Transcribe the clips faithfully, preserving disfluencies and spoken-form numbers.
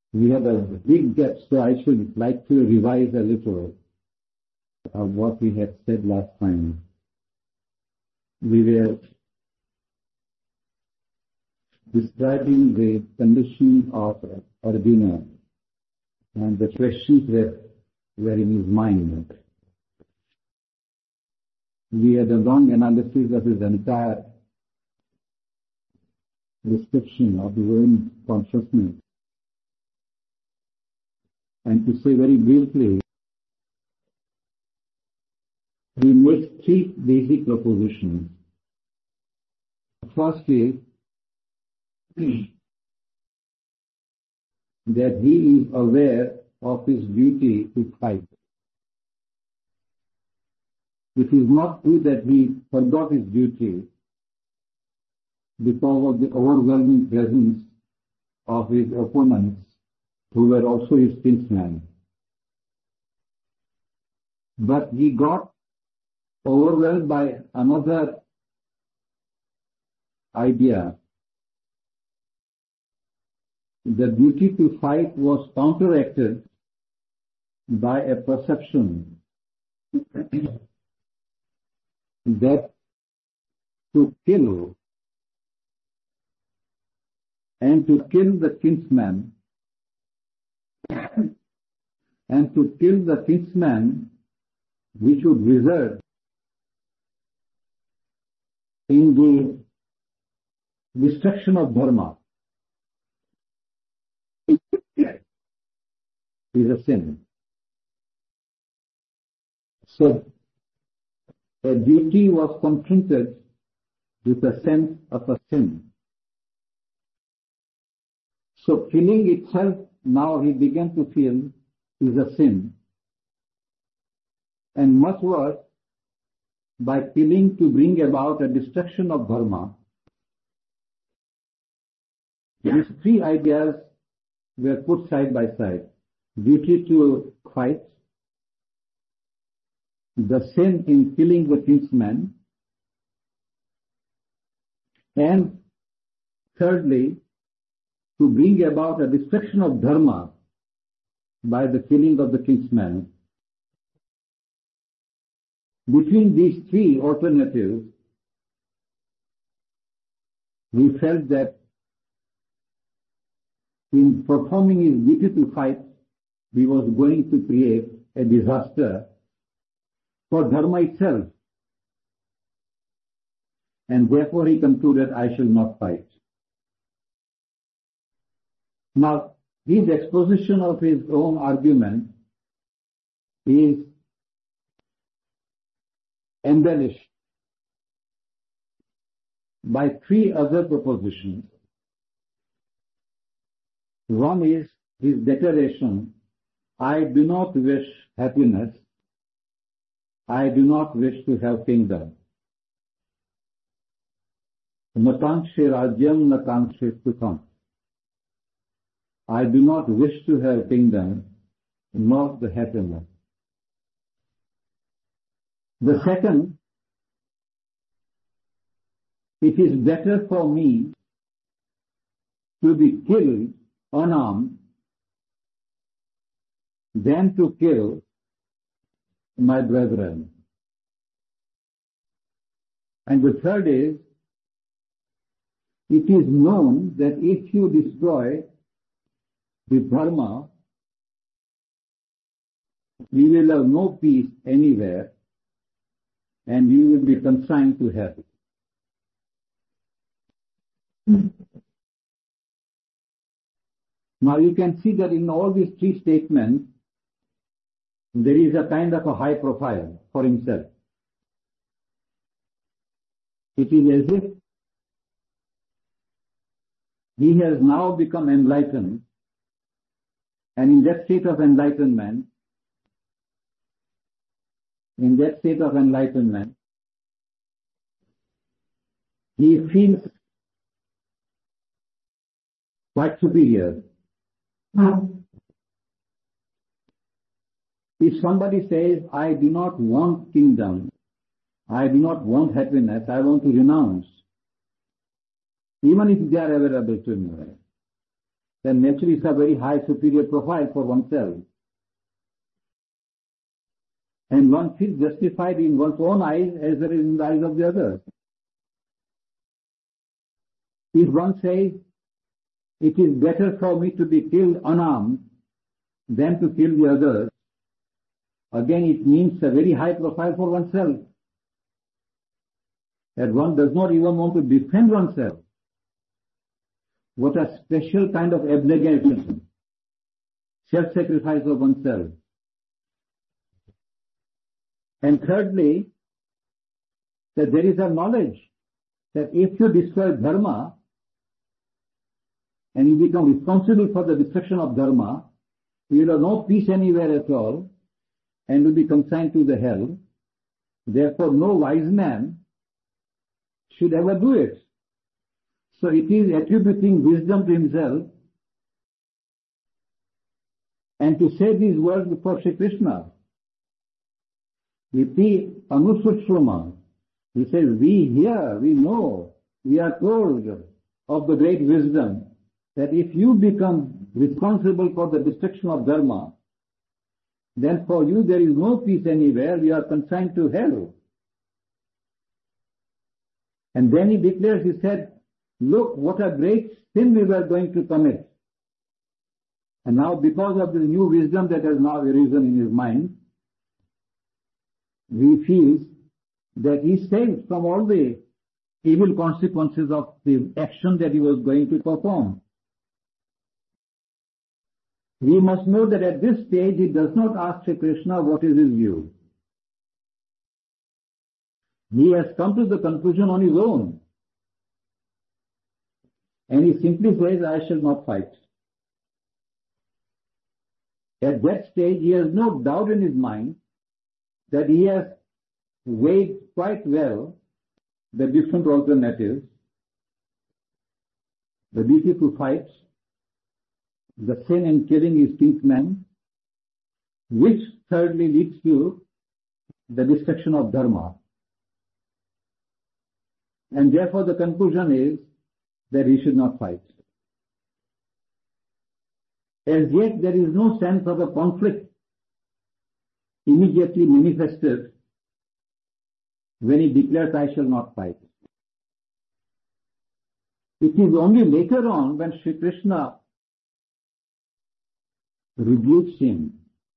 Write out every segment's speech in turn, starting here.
We had a big gap, so I should like to revise a little of what we had said last time. We were describing the condition of Arjuna and the questions that were in his mind. We had a long analysis of his entire description of his own consciousness. And to say very briefly, he makes three basic propositions. First is that he is aware of his duty to fight. It is not true that he forgot his duty because of the overwhelming presence of his opponents who were also his kinsmen. But he got overwhelmed by another idea. The duty to fight was counteracted by a perception that to kill and to kill the kinsman and to kill the kinsman which would result in the destruction of dharma is a sin. So a duty was confronted with a sense of a sin. So killing itself, now he began to feel, is a sin. And much worse, by killing to bring about a destruction of dharma. These three ideas were put side by side. Duty to fight, the sin in killing the kinsman, and thirdly, to bring about a destruction of dharma by the killing of the kinsman. Between these three alternatives, we felt that in performing his duty to fight, he was going to create a disaster for dharma itself. And therefore he concluded, I shall not fight. Now, his exposition of his own argument is embellished by three other propositions. One is his declaration, I do not wish happiness, I do not wish to have kingdom. Nakangshe rajyam nakangshe sukham. I do not wish to have kingdom, nor the happiness. The second, it is better for me to be killed unarmed than to kill my brethren. And the third is, it is known that if you destroy the dharma, you will have no peace anywhere and you will be consigned to hell. Now you can see that in all these three statements, there is a kind of a high profile for himself. It is as if he has now become enlightened, and in that state of enlightenment, in that state of enlightenment, he feels quite superior. If somebody says, I do not want kingdom, I do not want happiness, I want to renounce, even if they are available to me, then naturally it's a very high superior profile for oneself. And one feels justified in one's own eyes as well as in the eyes of the others. If one says, it is better for me to be killed unarmed than to kill the others, again it means a very high profile for oneself. That one does not even want to defend oneself. What a special kind of abnegation, self-sacrifice of oneself. And thirdly, that there is a knowledge that if you destroy dharma and you become responsible for the destruction of dharma, you will have no peace anywhere at all and will be consigned to the hell. Therefore, no wise man should ever do it. So it is attributing wisdom to himself. And to say these words before Sri Krishna, Iti Anusutshuma, he says, we hear, we know, we are told of the great wisdom that if you become responsible for the destruction of dharma, then for you there is no peace anywhere, you are consigned to hell. And then he declares, he said, look, what a great sin we were going to commit. And now because of the new wisdom that has now arisen in his mind, he feels that he is saved from all the evil consequences of the action that he was going to perform. We must know that at this stage he does not ask Sri Krishna what is his view. He has come to the conclusion on his own. And he simply says, I shall not fight. At that stage he has no doubt in his mind that he has weighed quite well the different alternatives, the duty to fight, the sin in killing his kinsman, which thirdly leads to the destruction of dharma. And therefore the conclusion is that he should not fight. As yet there is no sense of a conflict immediately manifested when he declares, I shall not fight. It is only later on when Sri Krishna rebukes him,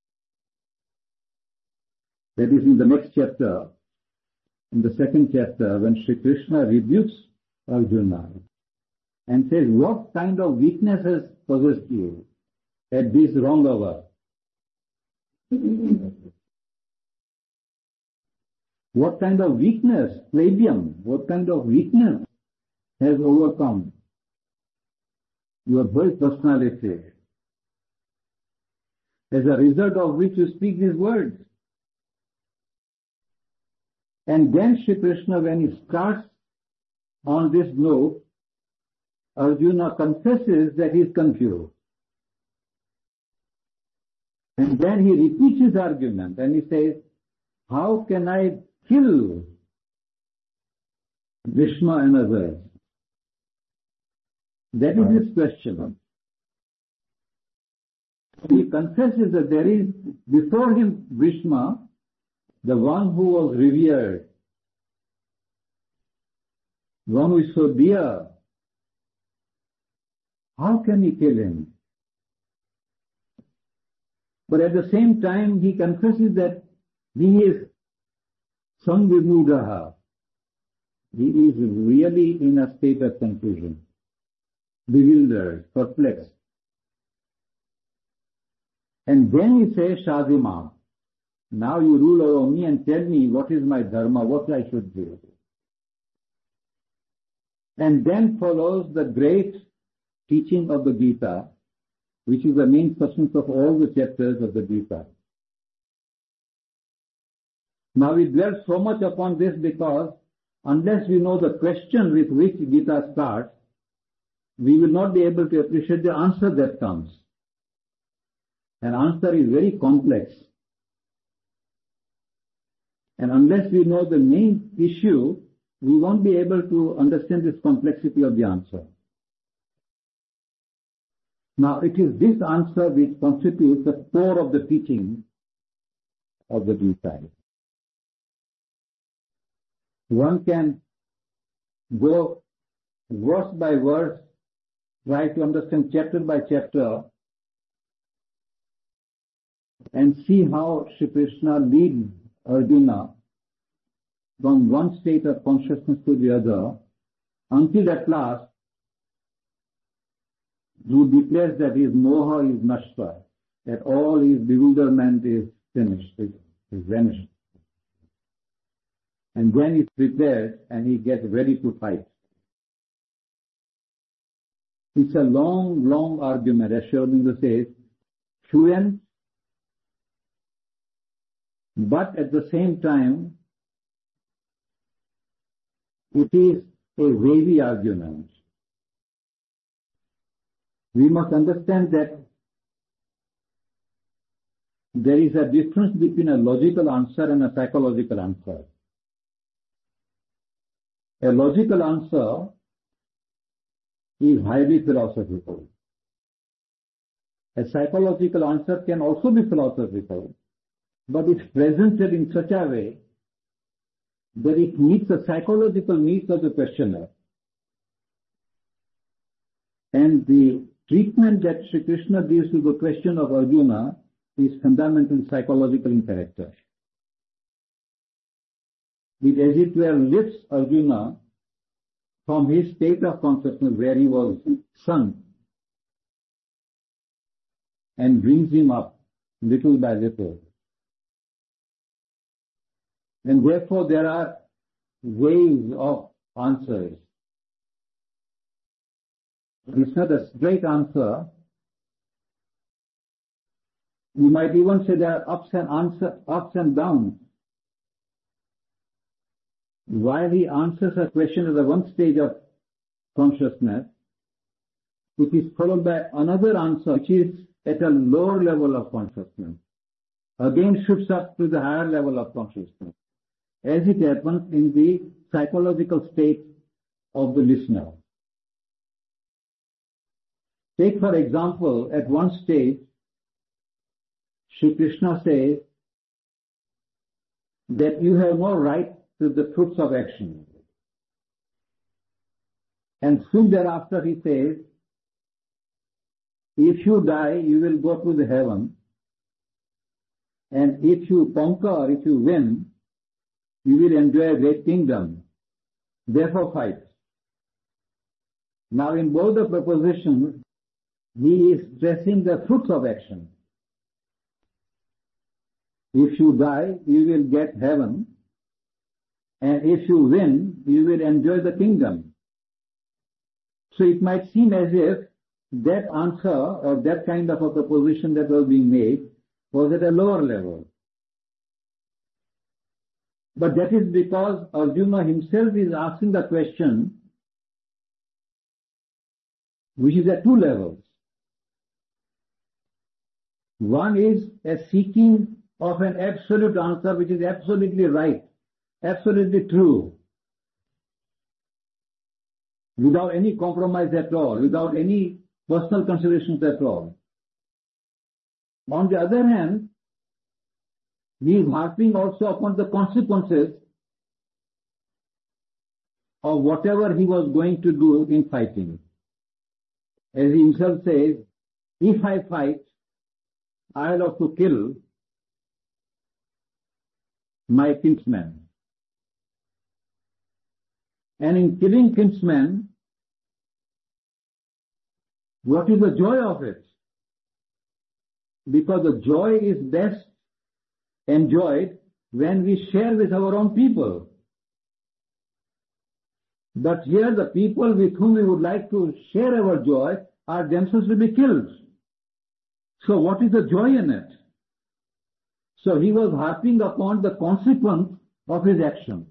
that is in the next chapter, in the second chapter, when Sri Krishna rebukes Arjuna and says, what kind of weakness has possessed you at this wrong hour? What kind of weakness, plebeian, what kind of weakness has overcome your whole personality, as a result of which you speak these words? And then Sri Krishna, when he starts on this note, Arjuna confesses that he is confused. And then he repeats his argument and he says, how can I kill Bhishma and others? That is his question. He confesses that there is before him Bhishma, the one who was revered, one who is so dear. How can he kill him? But at the same time he confesses that he is Samvimudaha. He is really in a state of confusion, bewildered, perplexed. And then he says, Shadima, now you rule over me and tell me what is my dharma, what I should do. And then follows the great teaching of the Gita, which is the main substance of all the chapters of the Gita. Now we dwell so much upon this because unless we know the question with which Gita starts, we will not be able to appreciate the answer that comes. An answer is very complex. And unless we know the main issue, we won't be able to understand this complexity of the answer. Now it is this answer which constitutes the core of the teaching of the Gita. One can go verse by verse, try to understand chapter by chapter, and see how Shri Krishna leads Arjuna from one state of consciousness to the other, until at last he declares that his moha is nashta, that all his bewilderment is finished, is, is vanished. And then he prepares and he gets ready to fight. It's a long, long argument, as Sri Aurobindo says, fluent, but at the same time, it is a wavy argument. We must understand that there is a difference between a logical answer and a psychological answer. A logical answer is highly philosophical. A psychological answer can also be philosophical, but it's presented in such a way that it meets the psychological needs of the questioner. And the treatment that Sri Krishna gives to the question of Arjuna is fundamentally psychological in character. It as it were lifts Arjuna from his state of consciousness where he was sunk and brings him up little by little. And therefore there are ways of answers. It's not a straight answer. You might even say there are ups and answer, ups and downs. While he answers a question at the one stage of consciousness, it is followed by another answer which is at a lower level of consciousness. Again shoots up to the higher level of consciousness, as it happens in the psychological state of the listener. Take for example, at one stage, Shri Krishna says that you have no right to the fruits of action. And soon thereafter he says, if you die, you will go to the heaven, and if you conquer, if you win, you will enjoy a great kingdom. Therefore fight. Now in both the propositions, he is stressing the fruits of action. If you die, you will get heaven, and if you win, you will enjoy the kingdom. So it might seem as if that answer or that kind of a proposition that was being made was at a lower level. But that is because Arjuna himself is asking the question which is at two levels. One is a seeking of an absolute answer which is absolutely right, absolutely true, without any compromise at all, without any personal considerations at all. On the other hand, he is harping also upon the consequences of whatever he was going to do in fighting. As he himself says, if I fight, I will have to kill my kinsmen. And in killing kinsmen, what is the joy of it? Because the joy is best enjoyed when we share with our own people. But here the people with whom we would like to share our joy are themselves to be killed. So what is the joy in it? So he was harping upon the consequence of his action.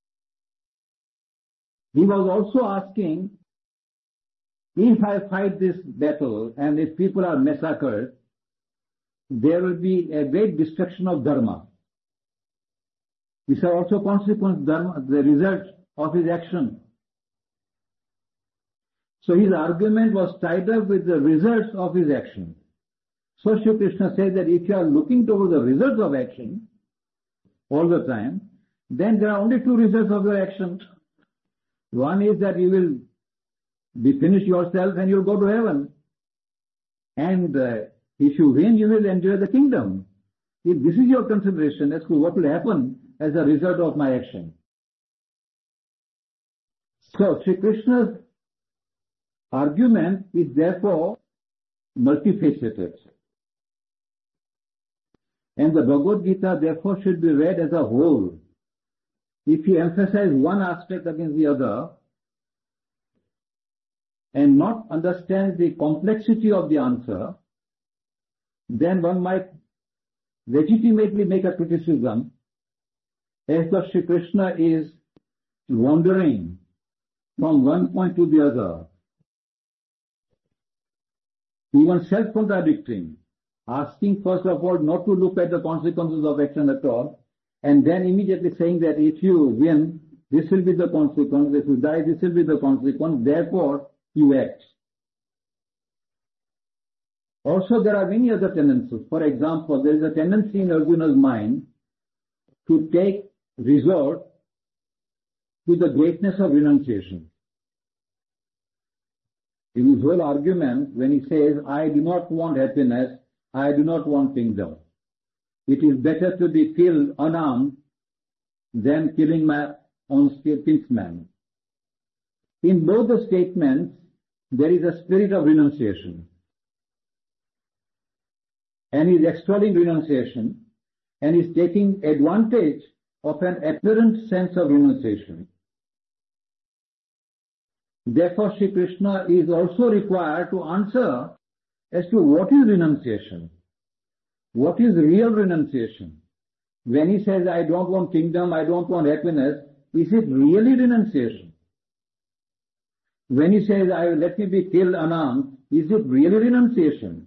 He was also asking, if I fight this battle and if people are massacred, there will be a great destruction of dharma. These are also consequences, dharma, the result of his action. So his argument was tied up with the results of his action. So Shri Krishna says that if you are looking toward the results of action all the time, then there are only two results of your action. One is that you will be finished yourself and you'll go to heaven. And uh, if you win, you will enjoy the kingdom. If this is your consideration as to what will happen as a result of my action. So Shri Krishna's argument is therefore multifaceted. And the Bhagavad Gita therefore should be read as a whole. If you emphasize one aspect against the other and not understand the complexity of the answer, then one might legitimately make a criticism as though Shri Krishna is wandering from one point to the other, even self-contradicting, asking first of all not to look at the consequences of action at all, and then immediately saying that if you win, this will be the consequence, if you die, this will be the consequence, therefore you act. Also, there are many other tendencies. For example, there is a tendency in Arjuna's mind to take resort to the greatness of renunciation. In his whole argument, when he says, I do not want happiness, I do not want kingdom. It is better to be killed unarmed than killing my own kinsman. In both the statements, there is a spirit of renunciation. And he is extolling renunciation and is taking advantage of an apparent sense of renunciation. Therefore, Shri Krishna is also required to answer as to what is renunciation. What is real renunciation? When he says, I don't want kingdom, I don't want happiness, is it really renunciation? When he says, I let me be killed unarmed, is it really renunciation?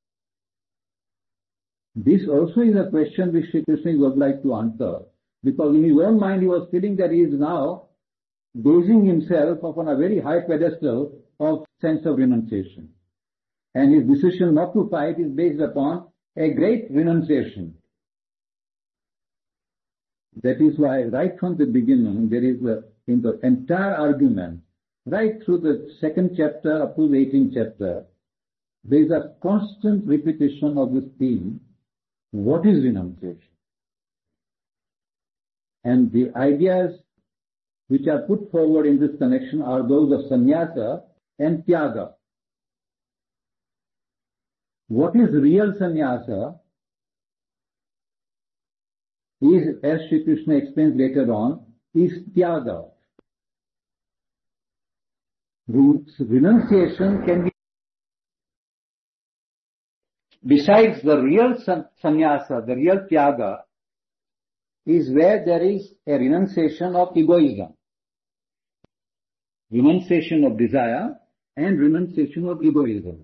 This also is a question which Shri Krishna would like to answer, because in his own mind he was feeling that he is now basing himself upon a very high pedestal of sense of renunciation. And his decision not to fight is based upon a great renunciation. That is why right from the beginning there is a, in the entire argument, right through the second chapter up to the eighteenth chapter, there is a constant repetition of this theme. What is renunciation? And the ideas which are put forward in this connection are those of sannyasa and tyaga. What is real sannyasa is, as Shri Krishna explains later on, is tyaga. Renunciation can be, besides the real sannyasa, the real tyaga, is where there is a renunciation of egoism. Renunciation of desire and renunciation of egoism.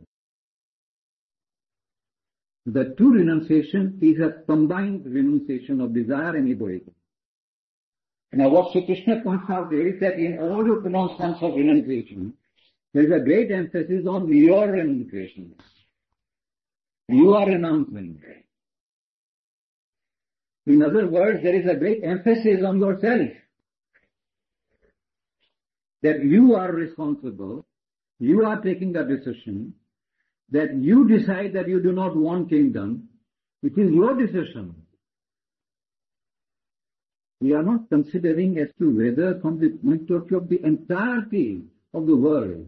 The two renunciation is a combined renunciation of desire and egoism. Now what Sri Krishna points out there is that in all your pronounced sense of renunciation, there is a great emphasis on your renunciation. You are renouncing. In other words, there is a great emphasis on yourself. That you are responsible, you are taking a decision, that you decide that you do not want kingdom, it is your decision. We are not considering as to whether from the point of view of the entirety of the world,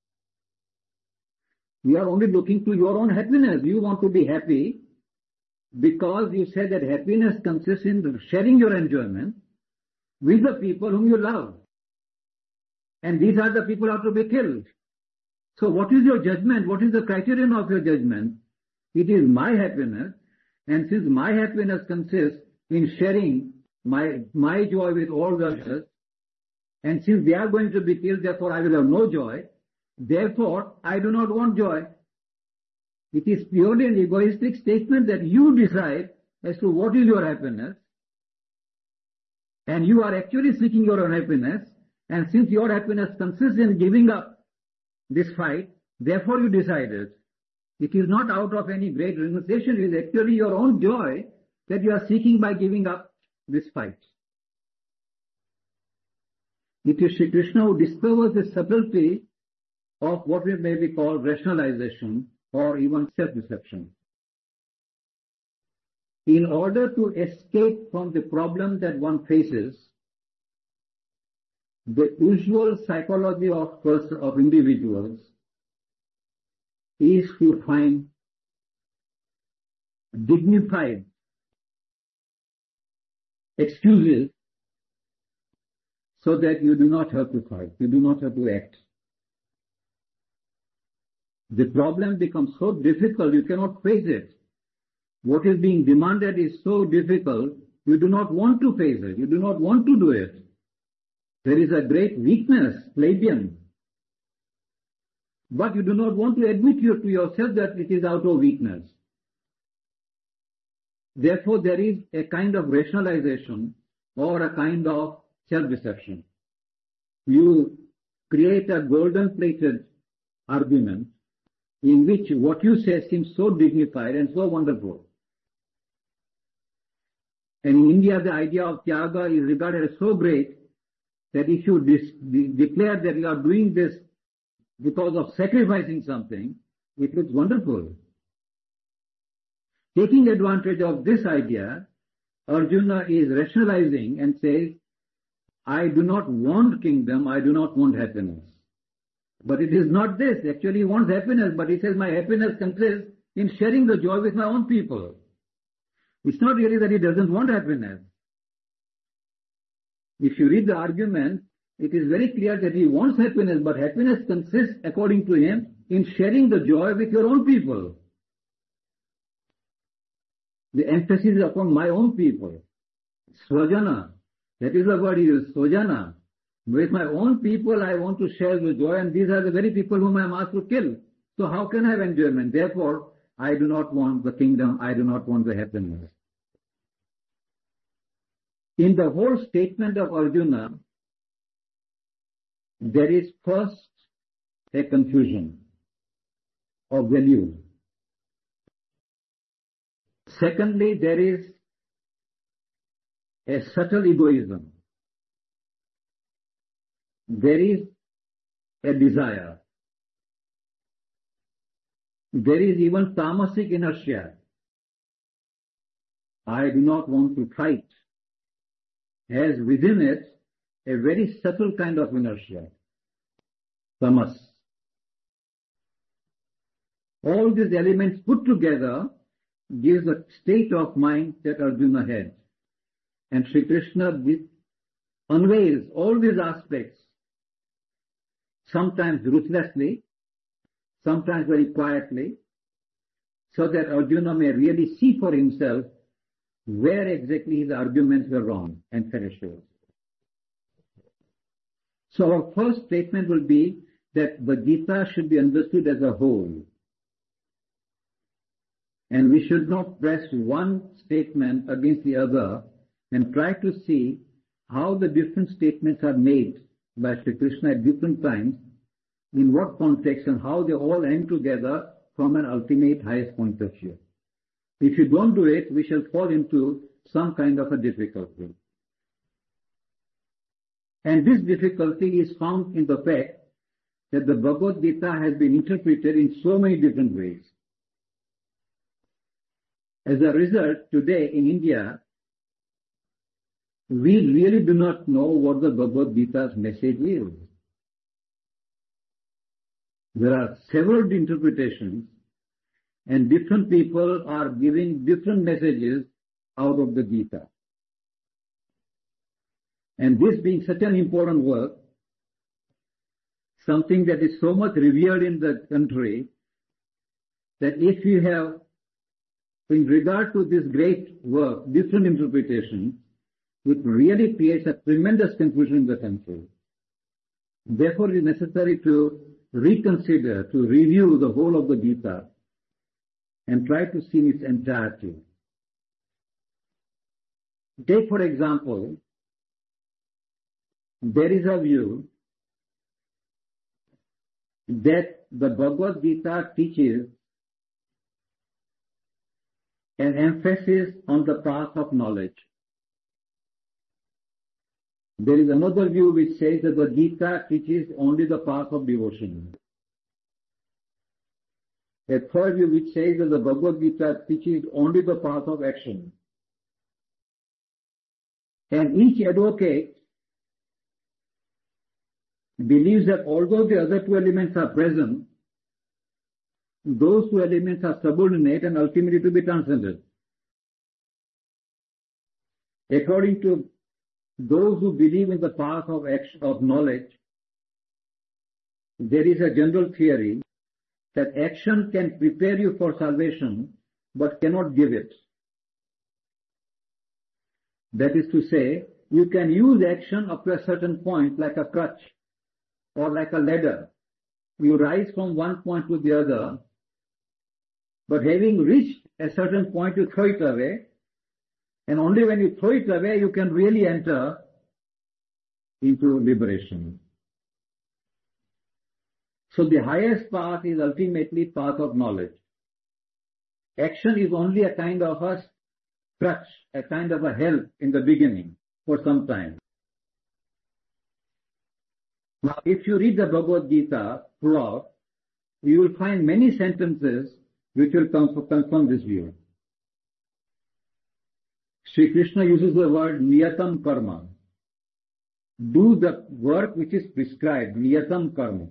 we are only looking to your own happiness. You want to be happy because you said that happiness consists in sharing your enjoyment with the people whom you love. And these are the people who are to be killed. So what is your judgment? What is the criterion of your judgment? It is my happiness, and since my happiness consists in sharing my, my joy with all the others, and since they are going to be killed, therefore I will have no joy, therefore I do not want joy. It is purely an egoistic statement that you decide as to what is your happiness, and you are actually seeking your own happiness, and since your happiness consists in giving up this fight, therefore you decided. It is not out of any great renunciation, it is actually your own joy that you are seeking by giving up this fight. It is Sri Krishna who discovers the subtlety of what we maybe call rationalization or even self-deception. In order to escape from the problem that one faces, the usual psychology of, of individuals is to find dignified excuses so that you do not have to fight, you do not have to act. The problem becomes so difficult, you cannot face it. What is being demanded is so difficult, you do not want to face it, you do not want to do it. There is a great weakness, plebeian. But you do not want to admit to yourself that it is out of weakness. Therefore, there is a kind of rationalization or a kind of self-deception. You create a golden-plated argument in which what you say seems so dignified and so wonderful. And in India, the idea of Tyaga is regarded as so great that if you de- declare that you are doing this because of sacrificing something, it looks wonderful. Taking advantage of this idea, Arjuna is rationalizing and says, I do not want kingdom, I do not want happiness. But it is not this. Actually, he wants happiness, but he says, my happiness consists in sharing the joy with my own people. It's not really that he doesn't want happiness. If you read the argument, it is very clear that he wants happiness, but happiness consists, according to him, in sharing the joy with your own people. The emphasis is upon my own people. Swajana, that is the word he used, Swajana. With my own people I want to share the joy, and these are the very people whom I am asked to kill. So how can I have enjoyment? Therefore, I do not want the kingdom, I do not want the happiness. In the whole statement of Arjuna, there is first a confusion of values. Secondly, there is a subtle egoism. There is a desire. There is even tamasic inertia. I do not want to fight. Has within it a very subtle kind of inertia, tamas. All these elements put together gives a state of mind that Arjuna had. And Sri Krishna unveils all these aspects, sometimes ruthlessly, sometimes very quietly, so that Arjuna may really see for himself where exactly his arguments were wrong and fallacious. So our first statement will be that the Gita should be understood as a whole. And we should not press one statement against the other and try to see how the different statements are made by Sri Krishna at different times, in what context, and how they all end together from an ultimate highest point of view. If you don't do it, we shall fall into some kind of a difficulty. And this difficulty is found in the fact that the Bhagavad Gita has been interpreted in so many different ways. As a result, today in India, we really do not know what the Bhagavad Gita's message is. There are several interpretations, and different people are giving different messages out of the Gita. And this being such an important work, something that is so much revered in the country, that if you have, in regard to this great work, different interpretations, it really creates a tremendous confusion in the country. Therefore, it is necessary to reconsider, to review the whole of the Gita and try to see its entirety. Take, for example, there is a view that the Bhagavad Gita teaches an emphasis on the path of knowledge. There is another view which says that the Gita teaches only the path of devotion. A third view which says that the Bhagavad Gita teaches only the path of action. And each advocate believes that although the other two elements are present, those two elements are subordinate and ultimately to be transcended. According to those who believe in the path of action, of knowledge, there is a general theory that action can prepare you for salvation but cannot give it. That is to say, you can use action up to a certain point like a crutch or like a ladder. You rise from one point to the other, but having reached a certain point you throw it away, and only when you throw it away you can really enter into liberation. So the highest path is ultimately path of knowledge. Action is only a kind of a crutch, a kind of a help in the beginning for some time. Now if you read the Bhagavad Gita throughout, you will find many sentences which will confirm this view. Sri Krishna uses the word niyatam karma. Do the work which is prescribed, niyatam karma.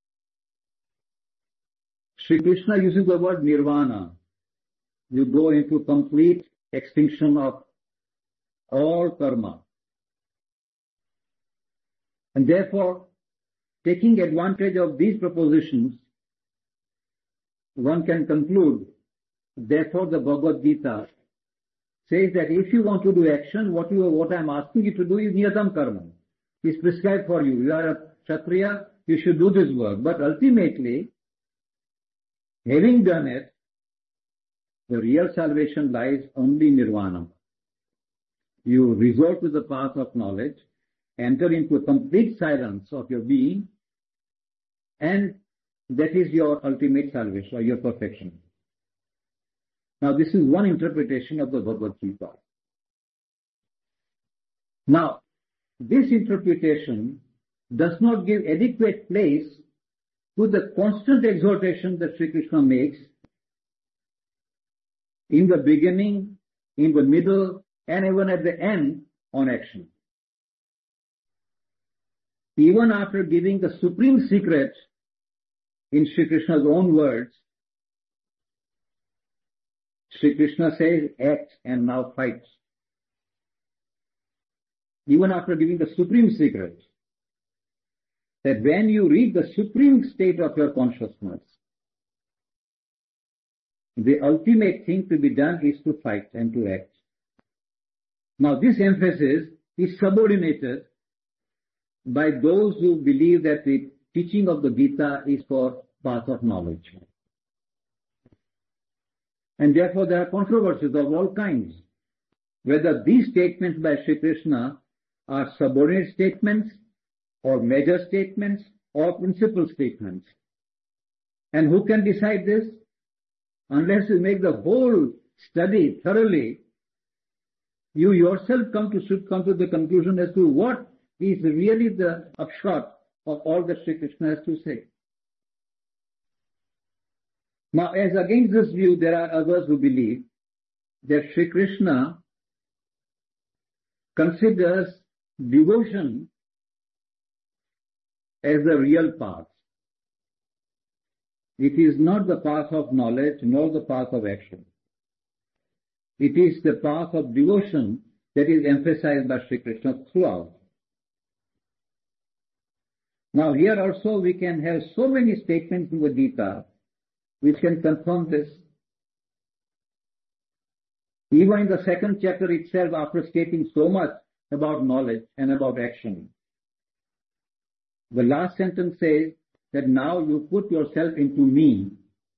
Sri Krishna uses the word nirvana. You go into complete extinction of all karma. And therefore, taking advantage of these propositions, one can conclude, therefore the Bhagavad Gita says that if you want to do action, what you what I am asking you to do is niyatam karma. It's prescribed for you. You are a Kshatriya, you should do this work. But ultimately, having done it, the real salvation lies only in nirvana. You resort to the path of knowledge, enter into a complete silence of your being, and that is your ultimate salvation or your perfection. Now this is one interpretation of the Bhagavad Gita. Now, this interpretation does not give adequate place to the constant exhortation that Sri Krishna makes in the beginning, in the middle, and even at the end on action. Even after giving the supreme secret in Sri Krishna's own words, Sri Krishna says, act and now fight. Even after giving the supreme secret, that when you reach the supreme state of your consciousness, the ultimate thing to be done is to fight and to act. Now this emphasis is subordinated by those who believe that the teaching of the Gita is for path of knowledge. And therefore there are controversies of all kinds, whether these statements by Sri Krishna are subordinate statements or major statements or principal statements. And who can decide this? Unless you make the whole study thoroughly, you yourself come to, should come to the conclusion as to what is really the upshot of all that Sri Krishna has to say. Now, as against this view, there are others who believe that Sri Krishna considers devotion as the real path. It is not the path of knowledge nor the path of action. It is the path of devotion that is emphasized by Sri Krishna throughout. Now here also we can have so many statements in the Gita which can confirm this. Even in the second chapter itself, after stating so much about knowledge and about action, the last sentence says that now you put yourself into me,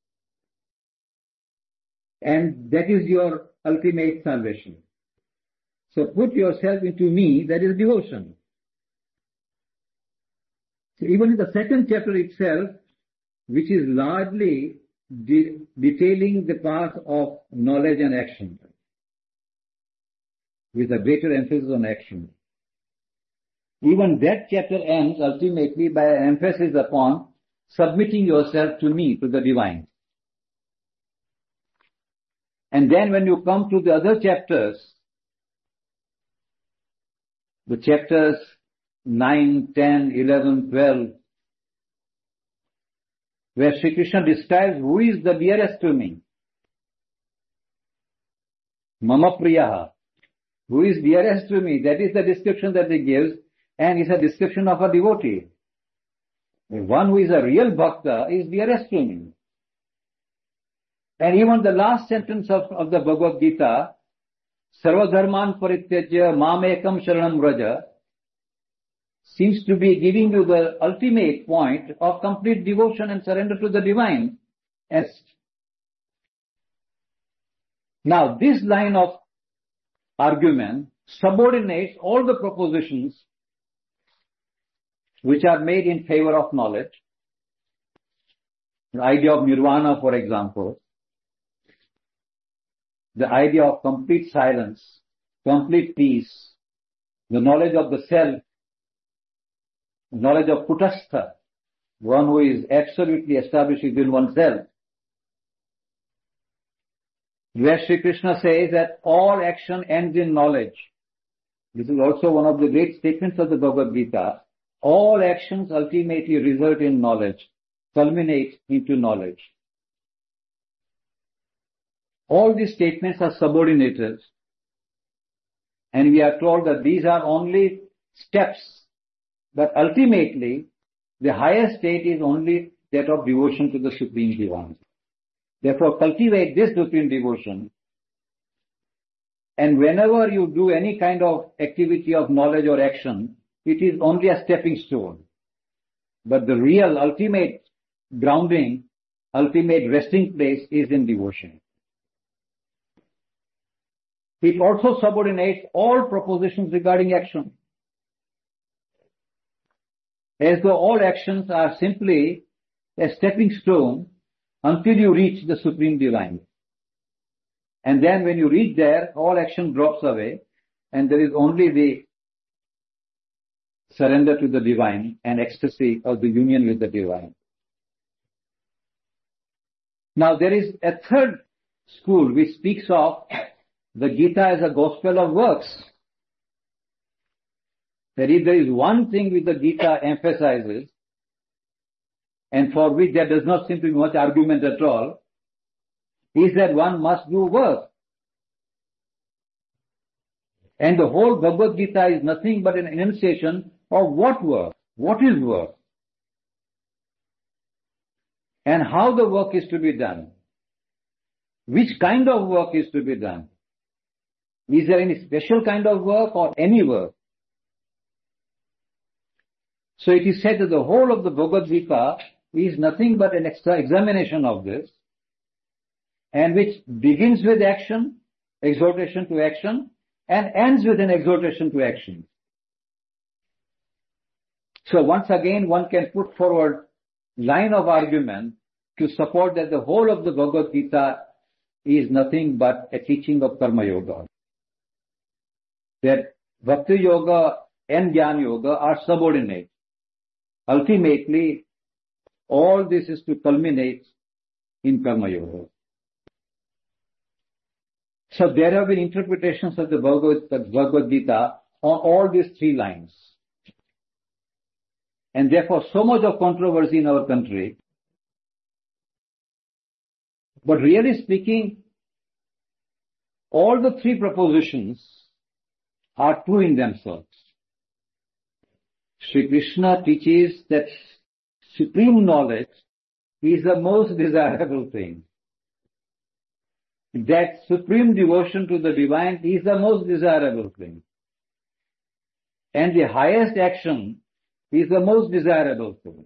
and that is your ultimate salvation. So put yourself into me, that is devotion. So even in the second chapter itself, which is largely de- detailing the path of knowledge and action, with a greater emphasis on action. Even that chapter ends ultimately by an emphasis upon submitting yourself to me, to the divine. And then when you come to the other chapters, the chapters nine, ten, eleven, twelve, where Sri Krishna describes who is the dearest to me. Mama Priyaha. Who is dearest to me? That is the description that he gives, and it's a description of a devotee. One who is a real bhakta is dearest to me. And even the last sentence of, of the Bhagavad Gita, Sarva Dharman Parityajya Mamekam Sharanam Vraja, seems to be giving you the ultimate point of complete devotion and surrender to the divine. Yes. Now, this line of argument subordinates all the propositions which are made in favor of knowledge. The idea of nirvana, for example, the idea of complete silence, complete peace, the knowledge of the self, knowledge of kutastha, one who is absolutely established within oneself, where Sri Krishna says that all action ends in knowledge. This is also one of the great statements of the Bhagavad Gita. All actions ultimately result in knowledge, culminate into knowledge. All these statements are subordinated, and we are told that these are only steps, but ultimately the highest state is only that of devotion to the Supreme Divine. Therefore, cultivate this supreme devotion, and whenever you do any kind of activity of knowledge or action, it is only a stepping stone. But the real ultimate grounding, ultimate resting place is in devotion. It also subordinates all propositions regarding action, as though all actions are simply a stepping stone until you reach the Supreme Divine. And then when you reach there, all action drops away, and there is only the surrender to the divine and ecstasy of the union with the divine. Now there is a third school which speaks of the Gita as a gospel of works. That if there is one thing which the Gita emphasizes, and for which there does not seem to be much argument at all, is that one must do work. And the whole Bhagavad Gita is nothing but an enunciation of what work, what is work, and how the work is to be done, which kind of work is to be done. Is there any special kind of work or any work? So it is said that the whole of the Bhagavad Gita is nothing but an extra examination of this, and which begins with action, exhortation to action, and ends with an exhortation to action. So once again one can put forward line of argument to support that the whole of the Bhagavad Gita is nothing but a teaching of Karma Yoga. That Bhakti Yoga and Jnana Yoga are subordinate. Ultimately, all this is to culminate in Karma Yoga. So there have been interpretations of the Bhagavad, the Bhagavad Gita on all these three lines. And therefore so much of controversy in our country. But really speaking, all the three propositions are true in themselves. Sri Krishna teaches that supreme knowledge is the most desirable thing. That supreme devotion to the divine is the most desirable thing. And the highest action is the most desirable thing.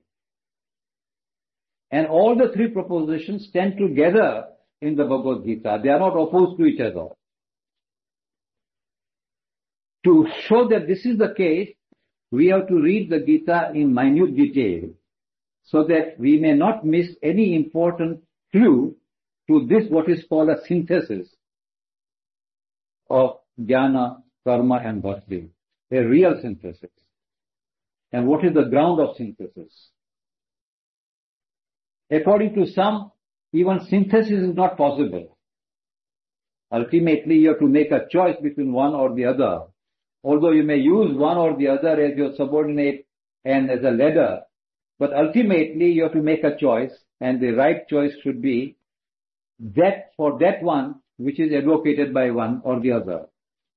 And all the three propositions stand together in the Bhagavad Gita. They are not opposed to each other. To show that this is the case, we have to read the Gita in minute detail. so that we may not miss any important clue to this, what is called a synthesis of jnana, karma and bhakti, a real synthesis. And what is the ground of synthesis? According to some, even synthesis is not possible. Ultimately, you have to make a choice between one or the other. Although you may use one or the other as your subordinate and as a ladder, but ultimately you have to make a choice, and the right choice should be that for that one which is advocated by one or the other.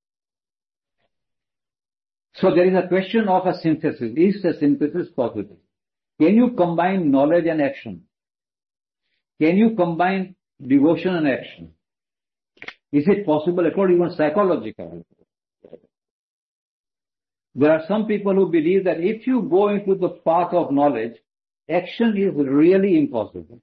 So there is a question of a synthesis. Is the synthesis possible? Can you combine knowledge and action? Can you combine devotion and action? Is it possible at all, even psychologically? There are some people who believe that if you go into the path of knowledge, action is really impossible.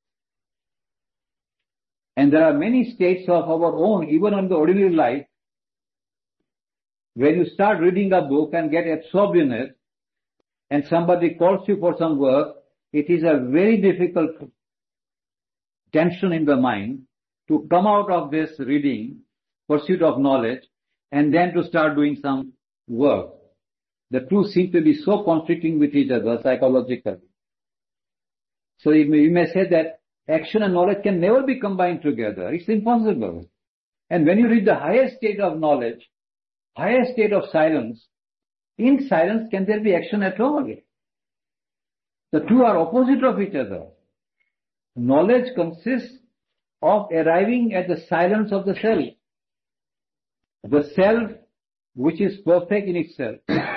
And there are many states of our own, even in the ordinary life, when you start reading a book and get absorbed in it, and somebody calls you for some work, it is a very difficult tension in the mind to come out of this reading, pursuit of knowledge, and then to start doing some work. The two seem to be so conflicting with each other psychologically. So you may, you may say that action and knowledge can never be combined together. It's impossible. And when you reach the highest state of knowledge, highest state of silence, in silence can there be action at all? The two are opposite of each other. Knowledge consists of arriving at the silence of the self. The self which is perfect in itself.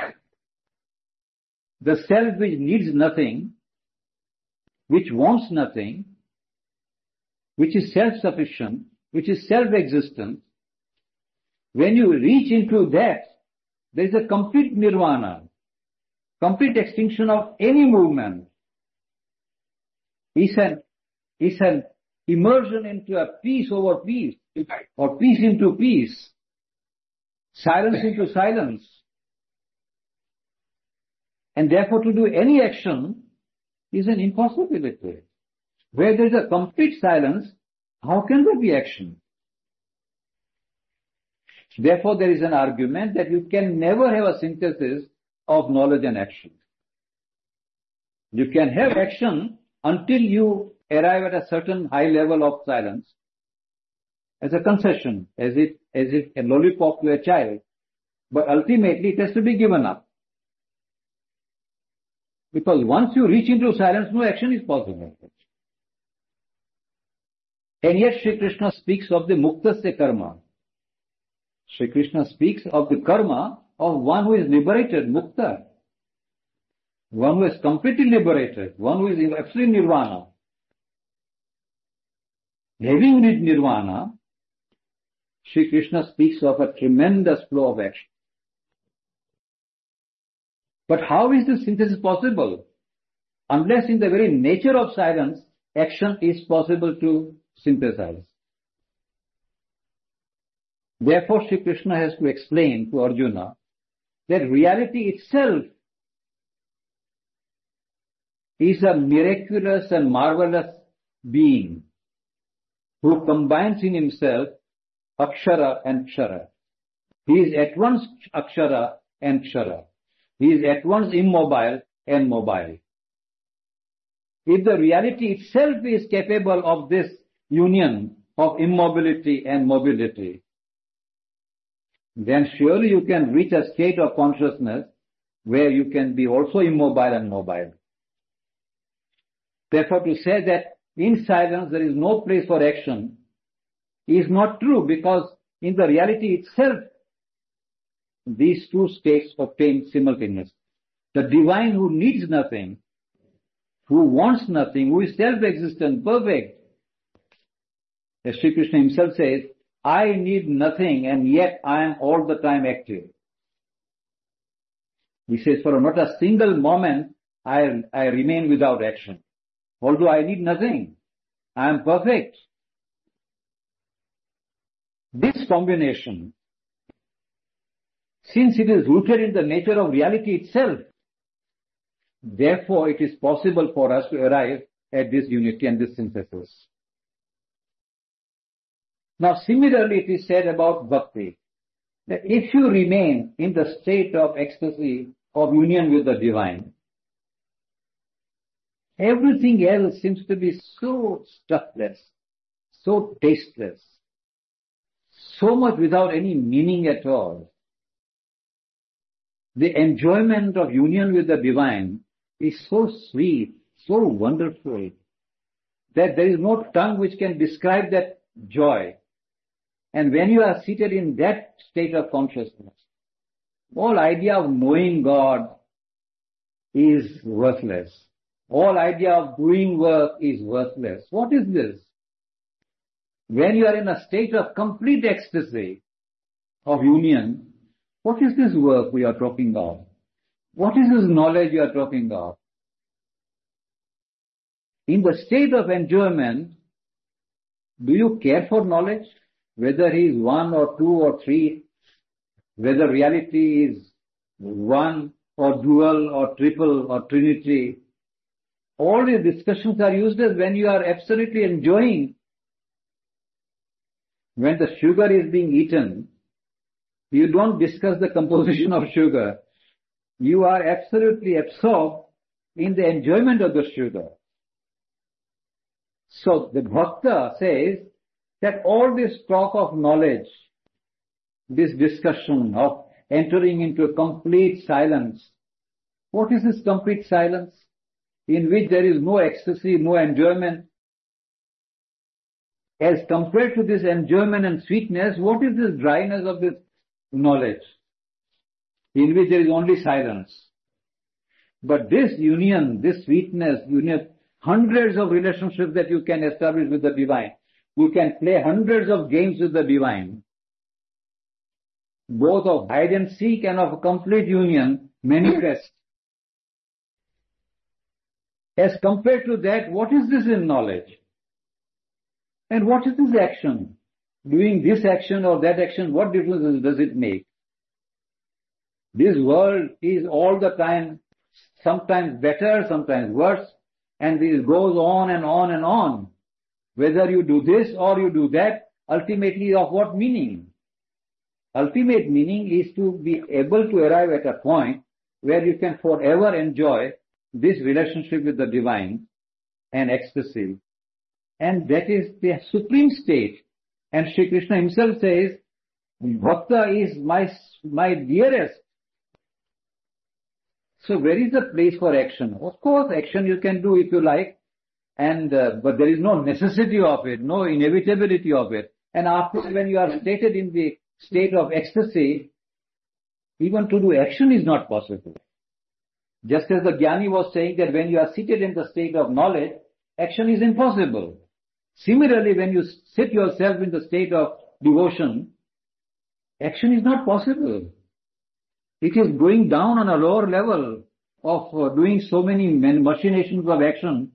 The self which needs nothing, which wants nothing, which is self-sufficient, which is self-existent. When you reach into that, there is a complete nirvana, complete extinction of any movement. It's an, it's an immersion into a peace over peace, or peace into peace, silence into silence. And therefore to do any action is an impossibility. Where there is a complete silence, how can there be action? Therefore there is an argument that you can never have a synthesis of knowledge and action. You can have action until you arrive at a certain high level of silence as a concession, as if, as if a lollipop to a child. But ultimately it has to be given up. Because once you reach into silence, no action is possible. And yet Sri Krishna speaks of the muktasya karma. Sri Krishna speaks of the karma of one who is liberated, mukta. One who is completely liberated, one who is in absolute nirvana. Having reached nirvana, Sri Krishna speaks of a tremendous flow of action. But how is this synthesis possible? Unless in the very nature of silence, action is possible to synthesize. Therefore, Sri Krishna has to explain to Arjuna that reality itself is a miraculous and marvelous being who combines in himself Akshara and Kshara. He is at once Akshara and Kshara. He is at once immobile and mobile. If the reality itself is capable of this union of immobility and mobility, then surely you can reach a state of consciousness where you can be also immobile and mobile. Therefore, to say that in silence there is no place for action is not true, because in the reality itself, these two states obtain simultaneously. The divine who needs nothing, who wants nothing, who is self-existent, perfect. As Sri Krishna himself says, I need nothing and yet I am all the time active. He says, for not a single moment I, I remain without action. Although I need nothing, I am perfect. This combination, since it is rooted in the nature of reality itself, Therefore, it is possible for us to arrive at this unity and this synthesis. Now, similarly, it is said about bhakti, that if you remain in the state of ecstasy, of union with the divine, everything else seems to be so stuffless, so tasteless, so much without any meaning at all. The enjoyment of union with the divine is so sweet, so wonderful, that there is no tongue which can describe that joy. And when you are seated in that state of consciousness, all idea of knowing God is worthless. All idea of doing work is worthless. What is this? When you are in a state of complete ecstasy of union, what is this work we are talking of? What is this knowledge you are talking of? In the state of enjoyment, do you care for knowledge? Whether he is one or two or three, whether reality is one or dual or triple or trinity, all these discussions are useless when you are absolutely enjoying. When the sugar is being eaten, you don't discuss the composition of sugar. You are absolutely absorbed in the enjoyment of the sugar. So the Bhakta says that all this talk of knowledge, this discussion of entering into a complete silence, what is this complete silence? In which there is no ecstasy, no enjoyment. As compared to this enjoyment and sweetness, what is this dryness of this knowledge? In which there is only silence. But this union, this sweetness, union, hundreds of relationships that you can establish with the divine. You can play hundreds of games with the divine, both of hide and seek and of complete union manifest. As compared to that, what is this in knowledge? And what is this action? Doing this action or that action, what difference does it make? This world is all the time, sometimes better, sometimes worse, and this goes on and on and on. Whether you do this or you do that, ultimately of what meaning? Ultimate meaning is to be able to arrive at a point where you can forever enjoy this relationship with the divine and ecstasy. And that is the supreme state. And Sri Krishna himself says, Bhakta is my, my dearest. So where is the place for action? Of course, action you can do if you like. And, uh, but there is no necessity of it, no inevitability of it. And after, when you are stated in the state of ecstasy, even to do action is not possible. Just as the Jnani was saying that when you are seated in the state of knowledge, action is impossible. Similarly, when you sit yourself in the state of devotion, action is not possible. It is going down on a lower level of uh, doing so many machinations of action,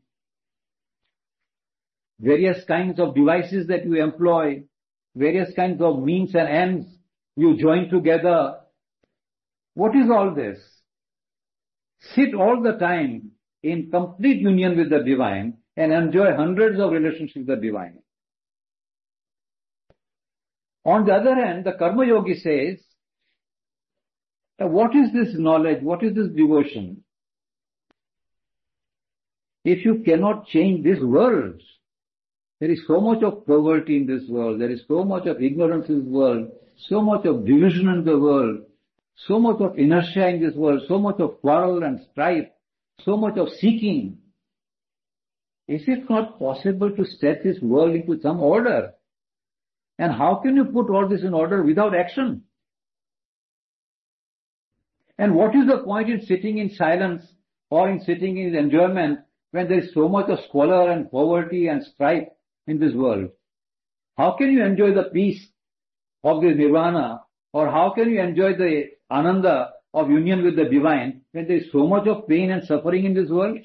various kinds of devices that you employ, various kinds of means and ends you join together. What is all this? Sit all the time in complete union with the divine and enjoy hundreds of relationships with the divine. On the other hand, the Karma Yogi says, what is this knowledge? What is this devotion? If you cannot change this world, there is so much of poverty in this world, there is so much of ignorance in this world, so much of division in the world, so much of inertia in this world, so much of quarrel and strife, so much of seeking. Is it not possible to set this world into some order? And how can you put all this in order without action? And what is the point in sitting in silence or in sitting in enjoyment when there is so much of squalor and poverty and strife in this world? How can you enjoy the peace of this nirvana, or how can you enjoy the ananda of union with the divine when there is so much of pain and suffering in this world?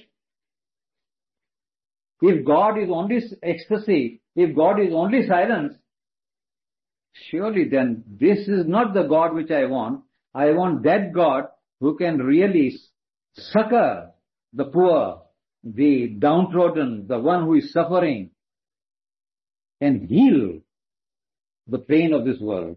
If God is only ecstasy, if God is only silence, surely then this is not the God which I want. I want that God who can really succor the poor, the downtrodden, the one who is suffering, and heal the pain of this world.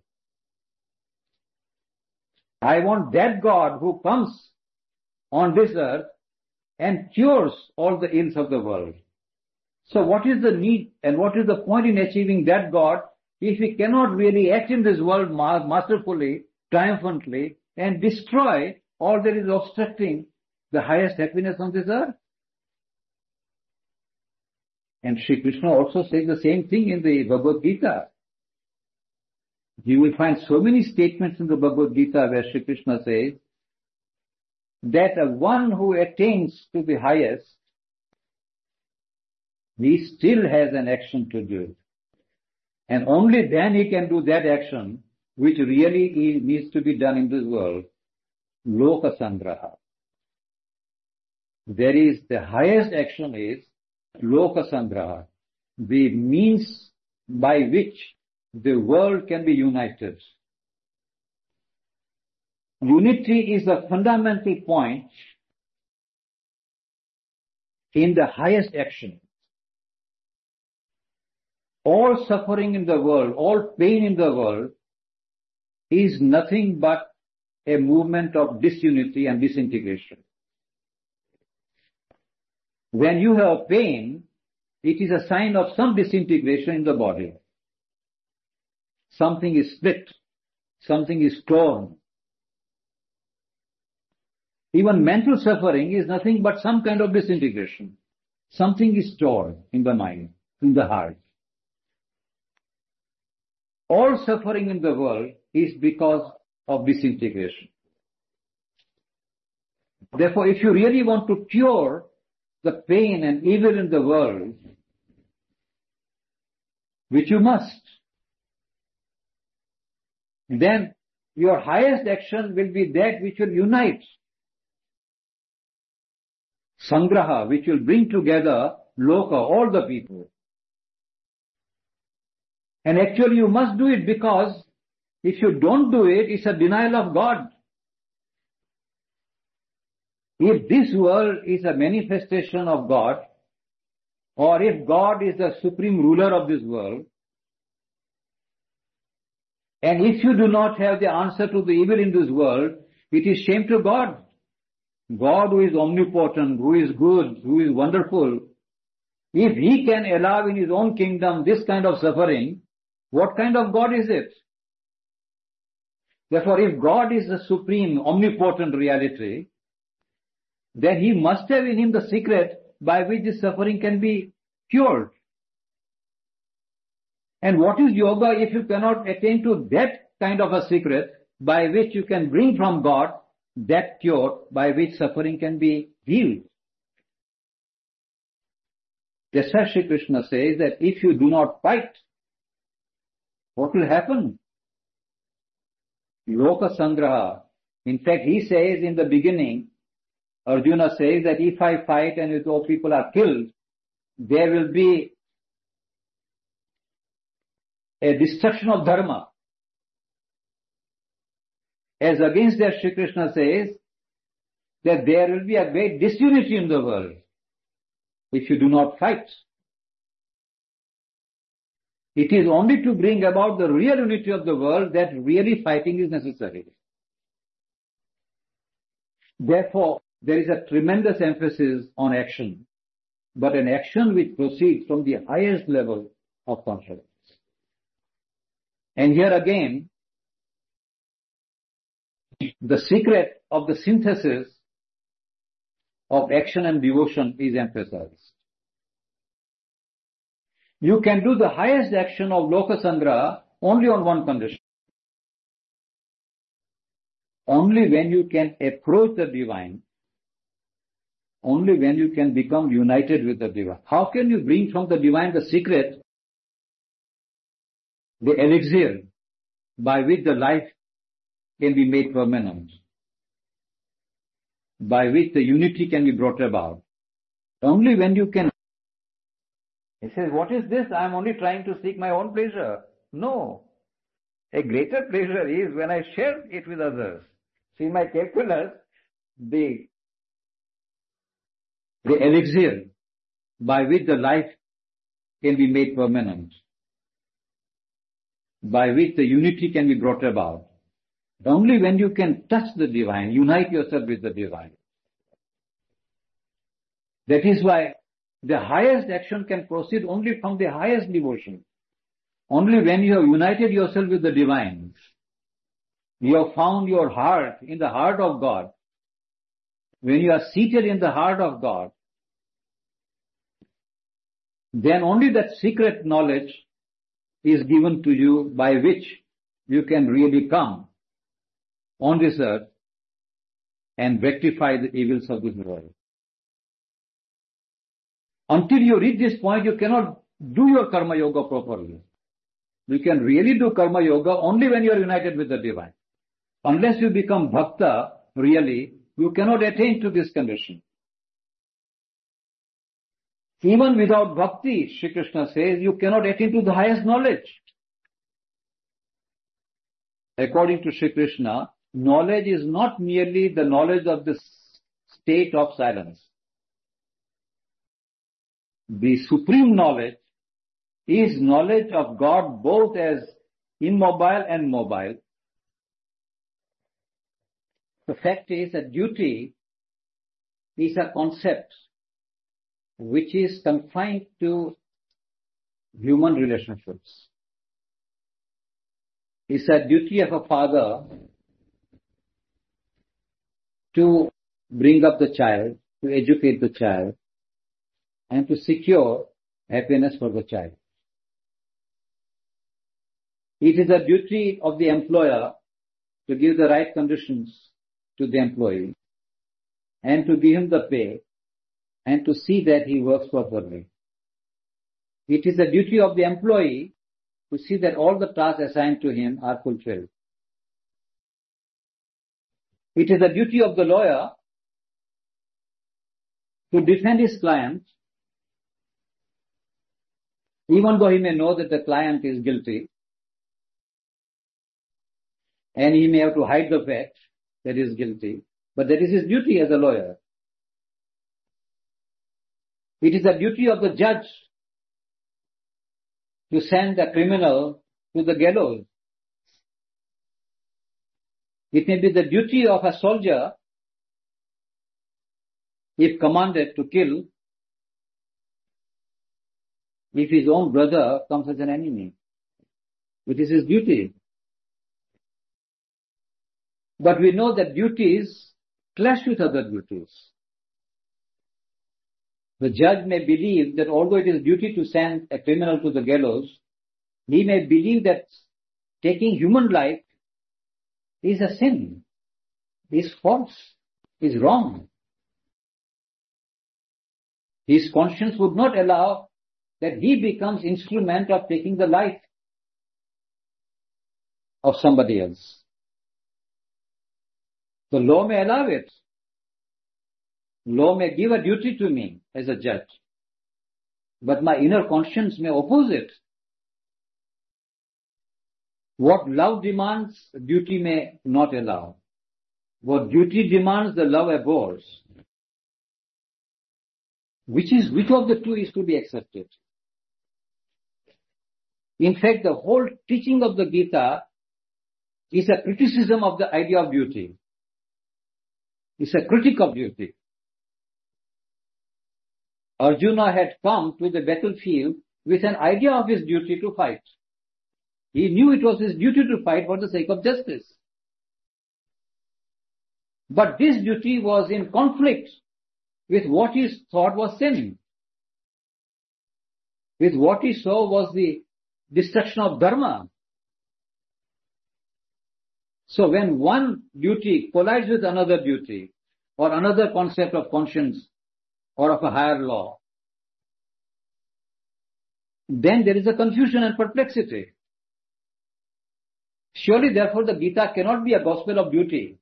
I want that God who comes on this earth and cures all the ills of the world. So what is the need and what is the point in achieving that God if we cannot really act in this world masterfully, triumphantly, and destroy all that is obstructing the highest happiness on this earth? And Sri Krishna also says the same thing in the Bhagavad Gita. You will find so many statements in the Bhagavad Gita where Sri Krishna says that one who attains to the highest, he still has an action to do. And only then he can do that action which really needs to be done in this world. Loka Sangraha. There is, the highest action is Loka Sangraha, the means by which the world can be united. Unity is a fundamental point in the highest action. All suffering in the world, all pain in the world is nothing but a movement of disunity and disintegration. When you have pain, it is a sign of some disintegration in the body. Something is split, something is torn. Even mental suffering is nothing but some kind of disintegration. Something is torn in the mind, in the heart. All suffering in the world is because of disintegration. Therefore, if you really want to cure the pain and evil in the world, which you must, then your highest action will be that which will unite. Sangraha, which will bring together Loka, all the people. And actually you must do it because if you don't do it, it's a denial of God. If this world is a manifestation of God, or if God is the supreme ruler of this world, and if you do not have the answer to the evil in this world, it is shame to God. God who is omnipotent, who is good, who is wonderful, if He can allow in His own kingdom this kind of suffering, what kind of God is it? Therefore, if God is the supreme, omnipotent reality, then He must have in Him the secret by which this suffering can be cured. And what is yoga if you cannot attain to that kind of a secret by which you can bring from God that cure by which suffering can be healed? That's why Sri Krishna says that if you do not fight, what will happen? Loka Sangraha. In fact, he says in the beginning, Arjuna says that if I fight and if all people are killed, there will be a destruction of dharma. As against that, Sri Krishna says that there will be a great disunity in the world if you do not fight. It is only to bring about the real unity of the world that really fighting is necessary. Therefore, there is a tremendous emphasis on action, but an action which proceeds from the highest level of consciousness. And here again, the secret of the synthesis of action and devotion is emphasized. You can do the highest action of Loka Sangraha only on one condition. Only when you can approach the divine, only when you can become united with the divine. How can you bring from the divine the secret, the elixir by which the life can be made permanent, by which the unity can be brought about? Only when you can. He says, what is this? I am only trying to seek my own pleasure. No. A greater pleasure is when I share it with others. See, in my calculus, the the elixir by which the life can be made permanent, by which the unity can be brought about. Only when you can touch the divine, unite yourself with the divine. That is why the highest action can proceed only from the highest devotion. Only when you have united yourself with the divine, you have found your heart in the heart of God. When you are seated in the heart of God, then only that secret knowledge is given to you by which you can really come on this earth and rectify the evils of this world. Until you reach this point, you cannot do your karma yoga properly. You can really do karma yoga only when you are united with the divine. Unless you become bhakta, really, you cannot attain to this condition. Even without bhakti, Shri Krishna says, you cannot attain to the highest knowledge. According to Shri Krishna, knowledge is not merely the knowledge of the state of silence. The supreme knowledge is knowledge of God both as immobile and mobile. The fact is that duty is a concept which is confined to human relationships. It's a duty of a father to bring up the child, to educate the child, and to secure happiness for the child. It is a duty of the employer to give the right conditions to the employee and to give him the pay and to see that he works properly. It is the duty of the employee to see that all the tasks assigned to him are fulfilled. It is the duty of the lawyer to defend his client, even though he may know that the client is guilty, and he may have to hide the fact that he is guilty, but that is his duty as a lawyer. It is the duty of the judge to send a criminal to the gallows. It may be the duty of a soldier, if commanded, to kill if his own brother comes as an enemy. It is his duty. But we know that duties clash with other duties. The judge may believe that although it is duty to send a criminal to the gallows, he may believe that taking human life is a sin, is false, is wrong. His conscience would not allow that he becomes instrument of taking the life of somebody else. The law may allow it. Law may give a duty to me as a judge, but my inner conscience may oppose it. What love demands, duty may not allow. What duty demands, the love abhors. Which is, which of the two is to be accepted? In fact, the whole teaching of the Gita is a criticism of the idea of duty. It's a critique of duty. Arjuna had come to the battlefield with an idea of his duty to fight. He knew it was his duty to fight for the sake of justice. But this duty was in conflict with what he thought was sin, with what he saw was the destruction of dharma. So when one duty collides with another duty, or another concept of conscience, or of a higher law, then there is a confusion and perplexity. Surely, therefore, the Gita cannot be a gospel of duty,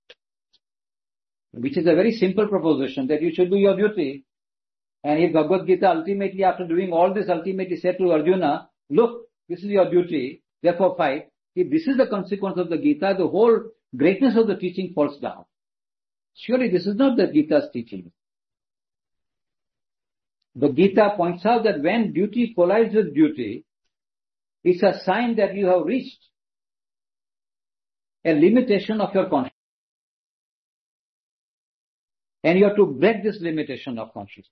which is a very simple proposition that you should do your duty. And if Bhagavad Gita ultimately, after doing all this, ultimately said to Arjuna, look, this is your duty, therefore fight. If this is the consequence of the Gita, the whole greatness of the teaching falls down. Surely this is not the Gita's teaching. The Gita points out that when duty collides with duty, it's a sign that you have reached a limitation of your consciousness. And you have to break this limitation of consciousness.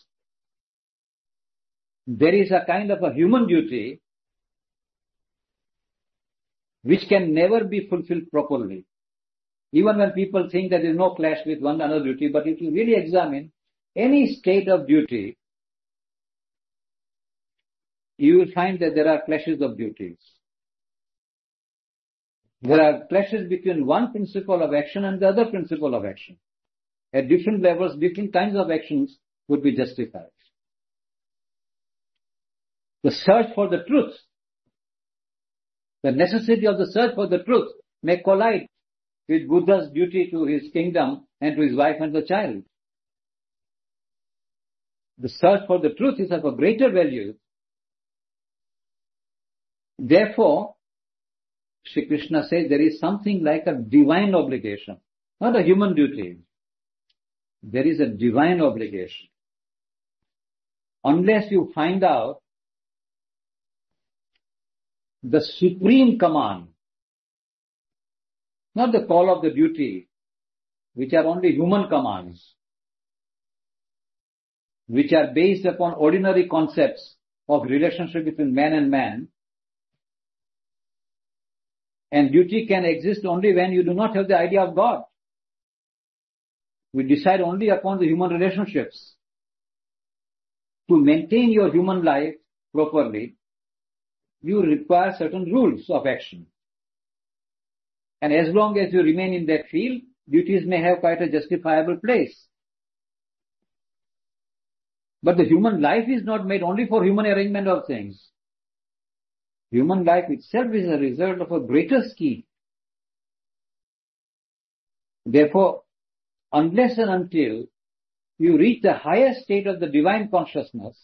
There is a kind of a human duty which can never be fulfilled properly. Even when people think that there is no clash with one another duty, but if you really examine any state of duty, you will find that there are clashes of duties. There are clashes between one principle of action and the other principle of action. At different levels, different kinds of actions would be justified. The search for the truth, the necessity of the search for the truth may collide with Buddha's duty to his kingdom and to his wife and the child. The search for the truth is of a greater value. Therefore, Sri Krishna says there is something like a divine obligation, not a human duty. There is a divine obligation. Unless you find out the supreme command, not the call of the duty, which are only human commands, which are based upon ordinary concepts of relationship between man and man. And duty can exist only when you do not have the idea of God. We decide only upon the human relationships. To maintain your human life properly, you require certain rules of action. And as long as you remain in that field, duties may have quite a justifiable place. But the human life is not made only for human arrangement of things. Human life itself is a result of a greater scheme. Therefore, unless and until you reach the highest state of the divine consciousness,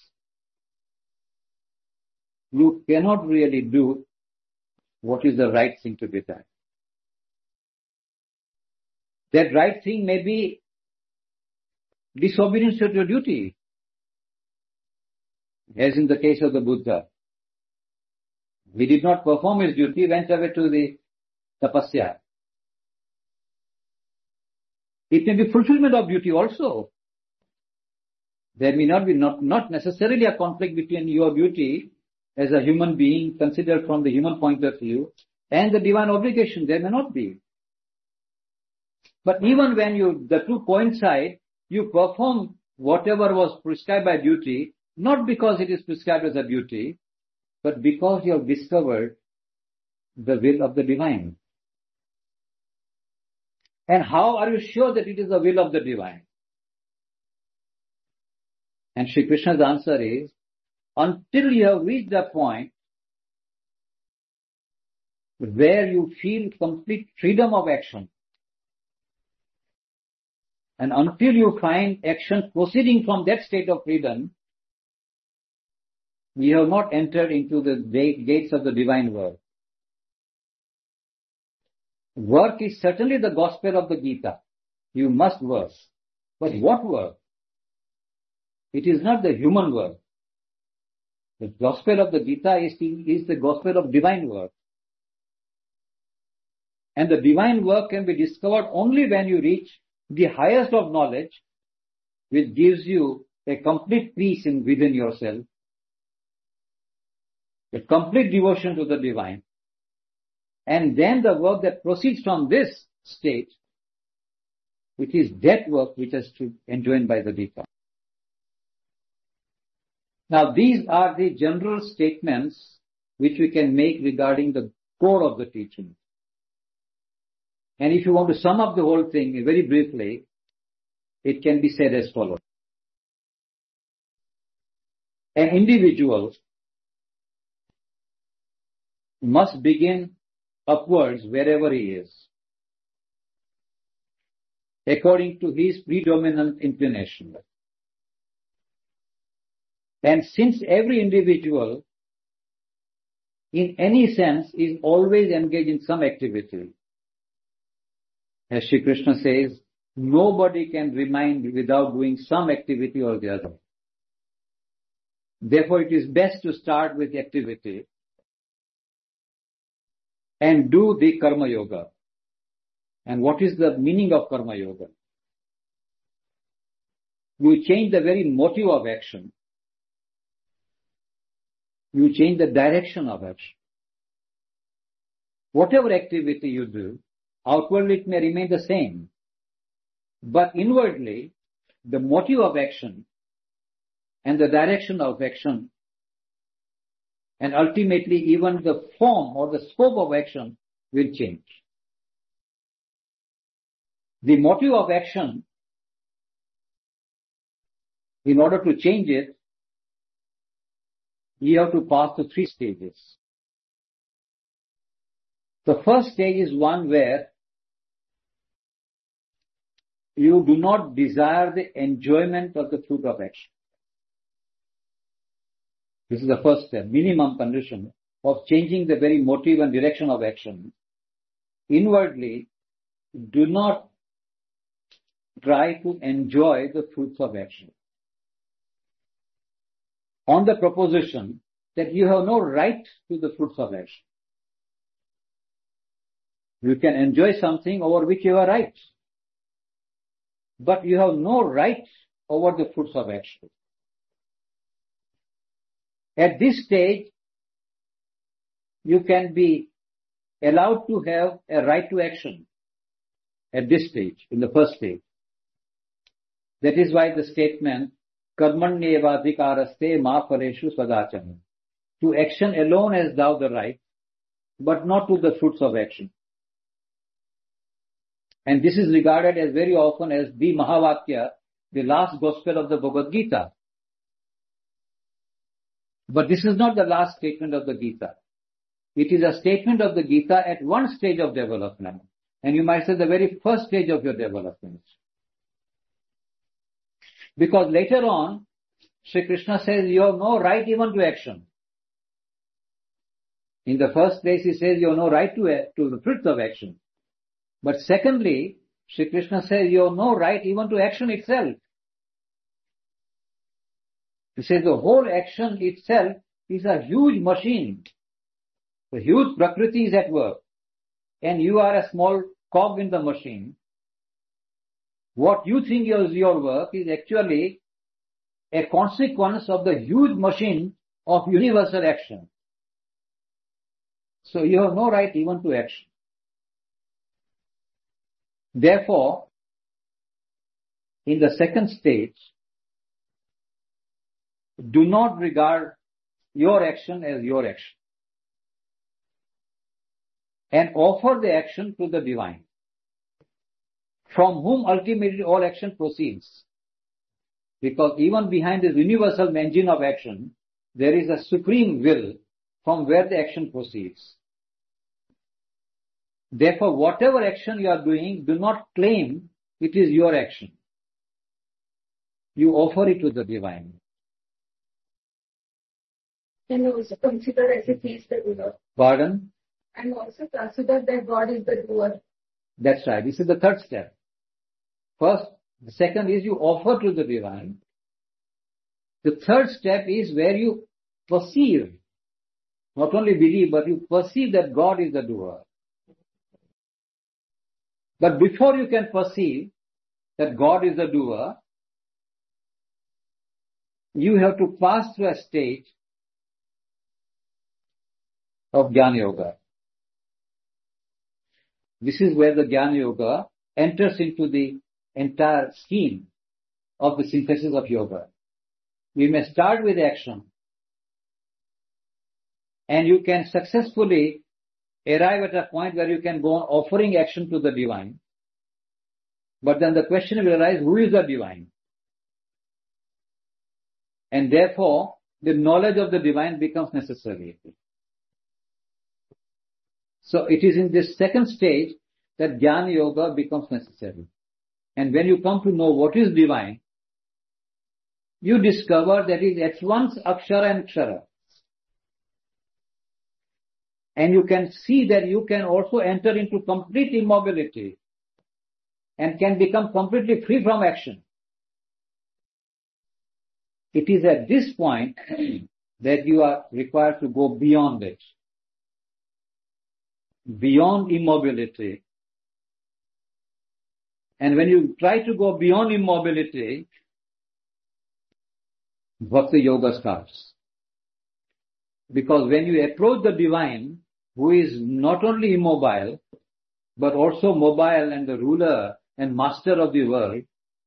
you cannot really do what is the right thing to be done. That right thing may be disobedience to your duty, as in the case of the Buddha. He did not perform his duty, went away to the tapasya. It may be fulfillment of duty also. There may not be not, not necessarily a conflict between your duty as a human being considered from the human point of view and the divine obligation. There may not be. But even when you the two coincide, you perform whatever was prescribed by duty, not because it is prescribed as a duty, but because you have discovered the will of the divine. And how are you sure that it is the will of the divine? And Sri Krishna's answer is, until you have reached the point where you feel complete freedom of action, and until you find action proceeding from that state of freedom, we have not entered into the gates of the divine work. Work is certainly the gospel of the Gita. You must work. But what work? It is not the human work. The gospel of the Gita is the, is the gospel of divine work. And the divine work can be discovered only when you reach the highest of knowledge, which gives you a complete peace in, within yourself, a complete devotion to the divine. And then the work that proceeds from this state, which is that work which is to enjoined by the Gita. Now these are the general statements which we can make regarding the core of the teaching. And if you want to sum up the whole thing very briefly, it can be said as follows. An individual must begin upwards wherever he is, according to his predominant inclination. And since every individual, in any sense, is always engaged in some activity, as Sri Krishna says, nobody can remain without doing some activity or the other. Therefore, it is best to start with activity and do the Karma Yoga. And what is the meaning of Karma Yoga? You change the very motive of action. You change the direction of action. Whatever activity you do, outwardly it may remain the same. But inwardly, the motive of action and the direction of action and ultimately even the form or the scope of action will change. The motive of action, in order to change it, you have to pass through three stages. The first stage is one where you do not desire the enjoyment of the fruit of action. This is the first step, minimum condition of changing the very motive and direction of action. Inwardly, do not try to enjoy the fruits of action. On the proposition that you have no right to the fruits of action. You can enjoy something over which you have right, but you have no right over the fruits of action. At this stage, you can be allowed to have a right to action at this stage, in the first stage. That is why the statement, Karmanyevadhikaraste ma phaleshu sadachana. To action alone has thou the right, but not to the fruits of action. And this is regarded as very often as the Mahavakya, the last gospel of the Bhagavad Gita. But this is not the last statement of the Gita. It is a statement of the Gita at one stage of development. And you might say the very first stage of your development. Because later on, Sri Krishna says you have no right even to action. In the first place, he says you have no right to, to the fruits of action. But secondly, Sri Krishna says you have no right even to action itself. He says the whole action itself is a huge machine. The huge Prakriti is at work. And you are a small cog in the machine. What you think is your work is actually a consequence of the huge machine of universal action. So you have no right even to action. Therefore, in the second stage, do not regard your action as your action. And offer the action to the divine, from whom ultimately all action proceeds. Because even behind this universal engine of action, there is a supreme will from where the action proceeds. Therefore, whatever action you are doing, do not claim it is your action. You offer it to the divine. And also consider as if he is the doer. Pardon? And also consider that God is the doer. That's right. This is the third step. First, the second is you offer to the divine. The third step is where you perceive, not only believe, but you perceive that God is the doer. But before you can perceive that God is the doer, you have to pass through a stage of Jnana Yoga. This is where the Jnana Yoga enters into the entire scheme of the synthesis of yoga. We may start with action, and you can successfully arrive at a point where you can go on offering action to the divine. But then the question will arise, who is the divine? And therefore, the knowledge of the divine becomes necessary. So it is in this second stage that Jnana Yoga becomes necessary. And when you come to know what is divine, you discover that it is at once Akshara and Kshara. And you can see that you can also enter into complete immobility and can become completely free from action. It is at this point that you are required to go beyond it, beyond immobility. And when you try to go beyond immobility, Bhakti Yoga starts. Because when you approach the divine, who is not only immobile, but also mobile and the ruler and master of the world,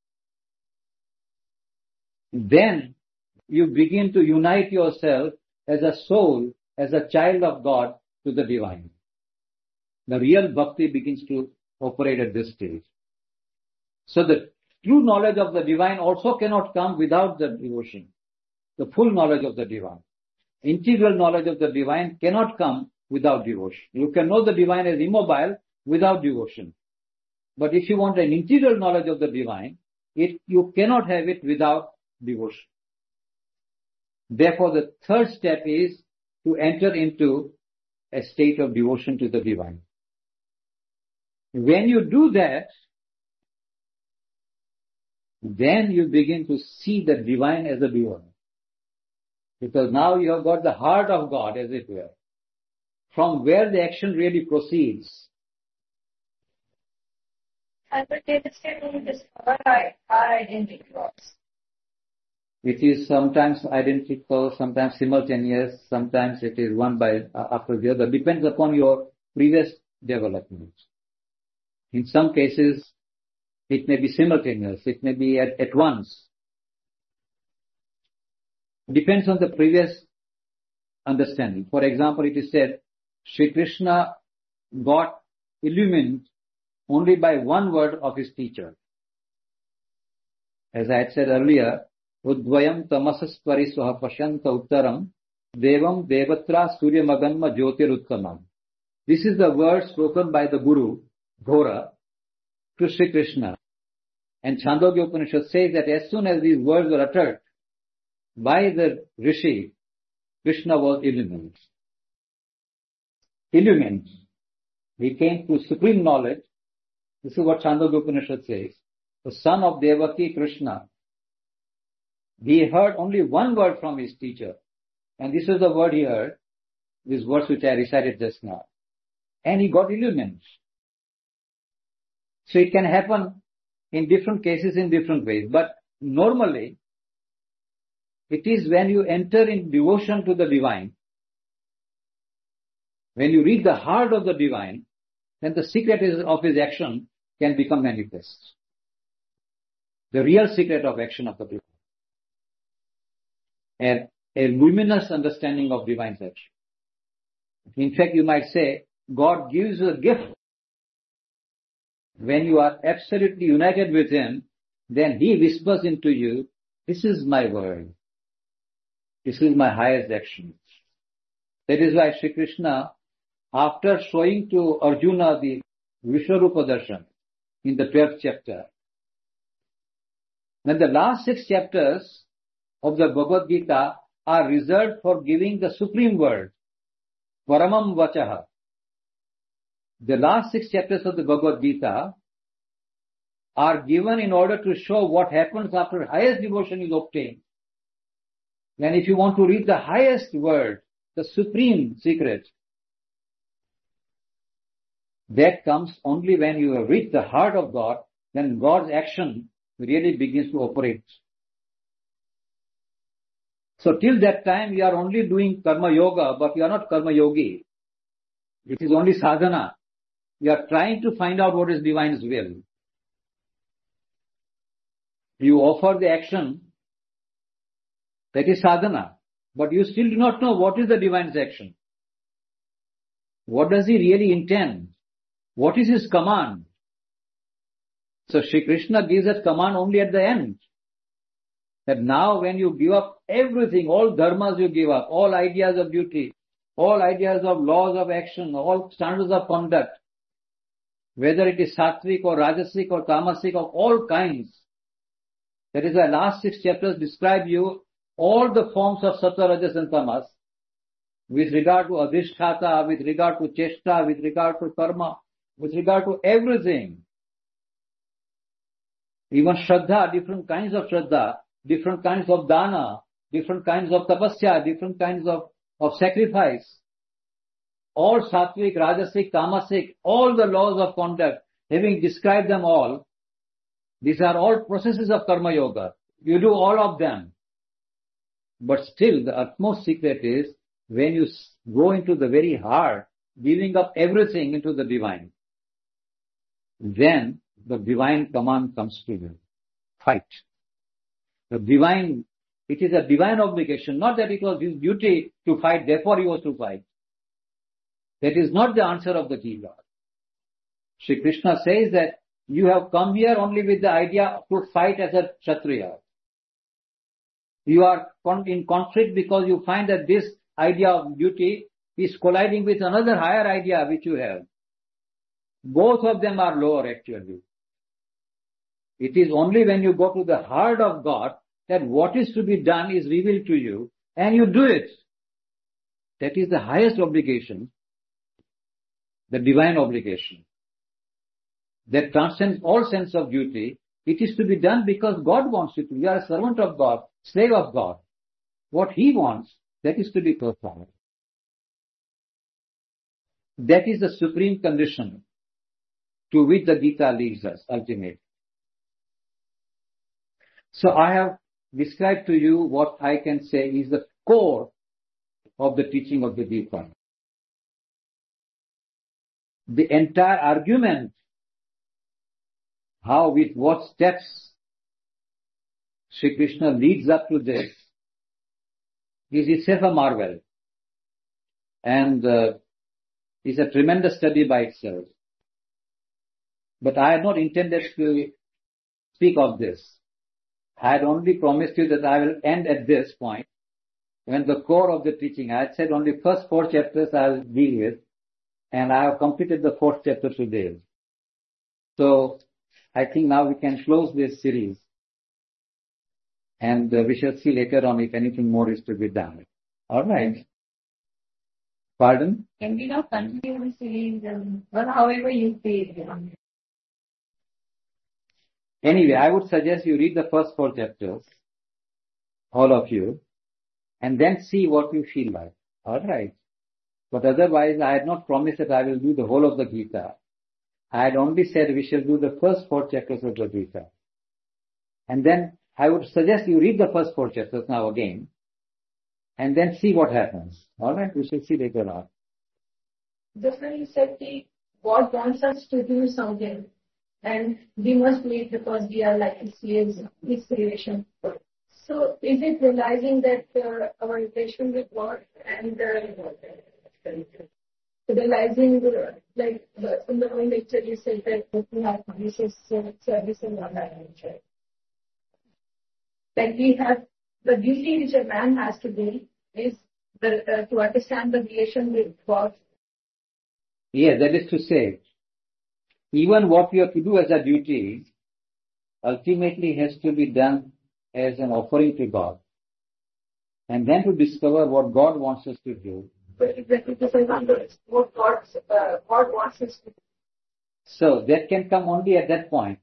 then you begin to unite yourself as a soul, as a child of God to the divine. The real bhakti begins to operate at this stage. So the true knowledge of the divine also cannot come without the devotion, the full knowledge of the divine. Integral knowledge of the divine cannot come without devotion. You can know the divine as immobile without devotion. But if you want an integral knowledge of the divine, it, you cannot have it without devotion. Therefore, the third step is to enter into a state of devotion to the divine. When you do that, then you begin to see the divine as a doer. Because now you have got the heart of God, as it were, from where the action really proceeds. And but they still don't discover our, our identity also. It is sometimes identical, sometimes simultaneous, sometimes it is one by uh, after the other. Depends upon your previous development. In some cases, it may be simultaneous, it may be at, at once. Depends on the previous understanding. For example, it is said, Sri Krishna got illumined only by one word of his teacher. As I had said earlier, Udvayam tamasaswari swaha pashyanta uttaram devam devatra surya maganma jyotiruttamam. This is the word spoken by the Guru, Ghora, to Sri Krishna. And Chandogya Upanishad says that as soon as these words were uttered by the Rishi, Krishna was illumined. Illumined. He came to supreme knowledge. This is what Chandogya Upanishad says. The son of Devaki, Krishna, he heard only one word from his teacher. And this is the word he heard, this verse which I recited just now. And he got illumined. So it can happen in different cases in different ways. But normally, it is when you enter in devotion to the divine, when you reach the heart of the divine, then the secret of his action can become manifest. The real secret of action of the divine. And a luminous understanding of divine action. In fact, you might say, God gives a gift. When you are absolutely united with him, then he whispers into you, this is my word. This is my highest action. That is why Sri Krishna, after showing to Arjuna the Vishwarupa Darshan in the twelfth chapter, then the last six chapters of the Bhagavad Gita are reserved for giving the supreme word, Paramam Vachaha. The last six chapters of the Bhagavad Gita are given in order to show what happens after highest devotion is obtained. And if you want to read the highest word, the supreme secret, that comes only when you have reached the heart of God, then God's action really begins to operate. So till that time we are only doing karma yoga, but we are not karma yogi. It is only sadhana. We are trying to find out what is divine's will. You offer the action, that is sadhana, but you still do not know what is the divine's action. What does he really intend? What is his command? So Sri Krishna gives that command only at the end. That now when you give up everything, all dharmas you give up, all ideas of duty, all ideas of laws of action, all standards of conduct, whether it is sattvic or rajasic or tamasic of all kinds. That is why last six chapters describe you all the forms of sattva, rajas and tamas with regard to adhisthata, with regard to cheshta, with regard to karma, with regard to everything. Even shraddha, different kinds of shraddha, different kinds of dana, different kinds of tapasya, different kinds of, of sacrifice. All sattvic, rajasic, tamasic, all the laws of conduct, having described them all, these are all processes of karma yoga. You do all of them. But still, the utmost secret is when you go into the very heart, giving up everything into the divine, then the divine command comes to you. Fight. The divine, it is a divine obligation, not that it was his duty to fight, therefore he was to fight. That is not the answer of the Gita. Shri Krishna says that you have come here only with the idea to fight as a Kshatriya. You are in conflict because you find that this idea of duty is colliding with another higher idea which you have. Both of them are lower actually. It is only when you go to the heart of God that what is to be done is revealed to you and you do it. That is the highest obligation, the divine obligation. That transcends all sense of duty. It is to be done because God wants it. You are a servant of God, slave of God. What He wants, that is to be performed. That is the supreme condition to which the Gita leads us ultimately. So I have described to you what I can say is the core of the teaching of the Gita. The entire argument, how, with what steps Sri Krishna leads up to this, is itself a marvel. And uh, is a tremendous study by itself. But I had not intended to speak of this. I had only promised you that I will end at this point, when the core of the teaching, I had said only first four chapters I will deal with, and I have completed the fourth chapter today. So, I think now we can close this series, and uh, we shall see later on if anything more is to be done. Alright. Pardon? Can we now continue the series, um, well, however you see it? Anyway, I would suggest you read the first four chapters, all of you, and then see what you feel like. Alright. But otherwise, I had not promised that I will do the whole of the Gita. I had only said we shall do the first four chapters of the Gita. And then I would suggest you read the first four chapters now again, and then see what happens. Alright, we shall see later on. Just when you said that God wants us to do something, and we must wait because we are like His slaves, His creation. So is it realizing that uh, our relation with God and uh, realizing uh, like the, in the own nature you said that we have this is uh, service in our nature. Like we have the duty which a man has to do is the, uh, to understand the relation with God. Yes, that is to say, even what we have to do as a duty ultimately has to be done as an offering to God. And then to discover what God wants us to do. But exactly this is what God, uh, God wants us to do. So that can come only at that point.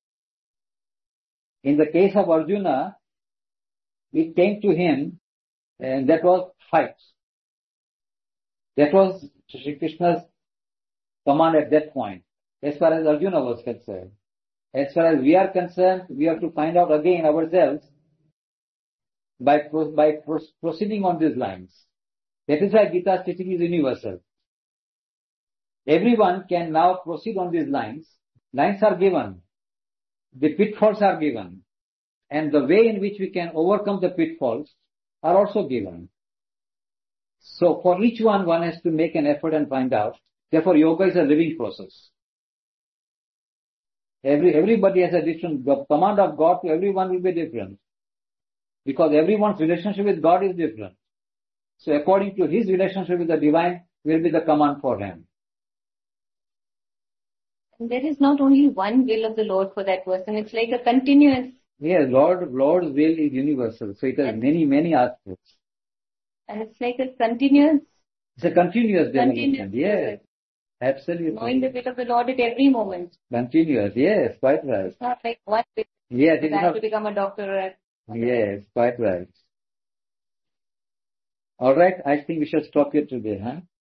In the case of Arjuna, it came to him, and that was fight. That was Shri Krishna's command at that point, as far as Arjuna was concerned. As far as we are concerned, we have to find out again ourselves by, by proceeding on these lines. That is why Gita's teaching is universal. Everyone can now proceed on these lines. Lines are given. The pitfalls are given. And the way in which we can overcome the pitfalls are also given. So for each one, one has to make an effort and find out. Therefore, yoga is a living process. Every, everybody has a different, the command of God to everyone will be different. Because everyone's relationship with God is different. So according to his relationship with the divine will be the command for him. And there is not only one will of the Lord for that person. It's like a continuous. Yes, Lord, Lord's will is universal. So it has yes. many, many aspects. And it's like a continuous. It's a continuous continuous development. Yes. Absolutely. Knowing the will of the Lord at every moment. Continuous, yes, quite right. It's not like one will. Yes, it is I have to become a doctor or a Yes, quite right. All right, I think we shall stop here today, huh?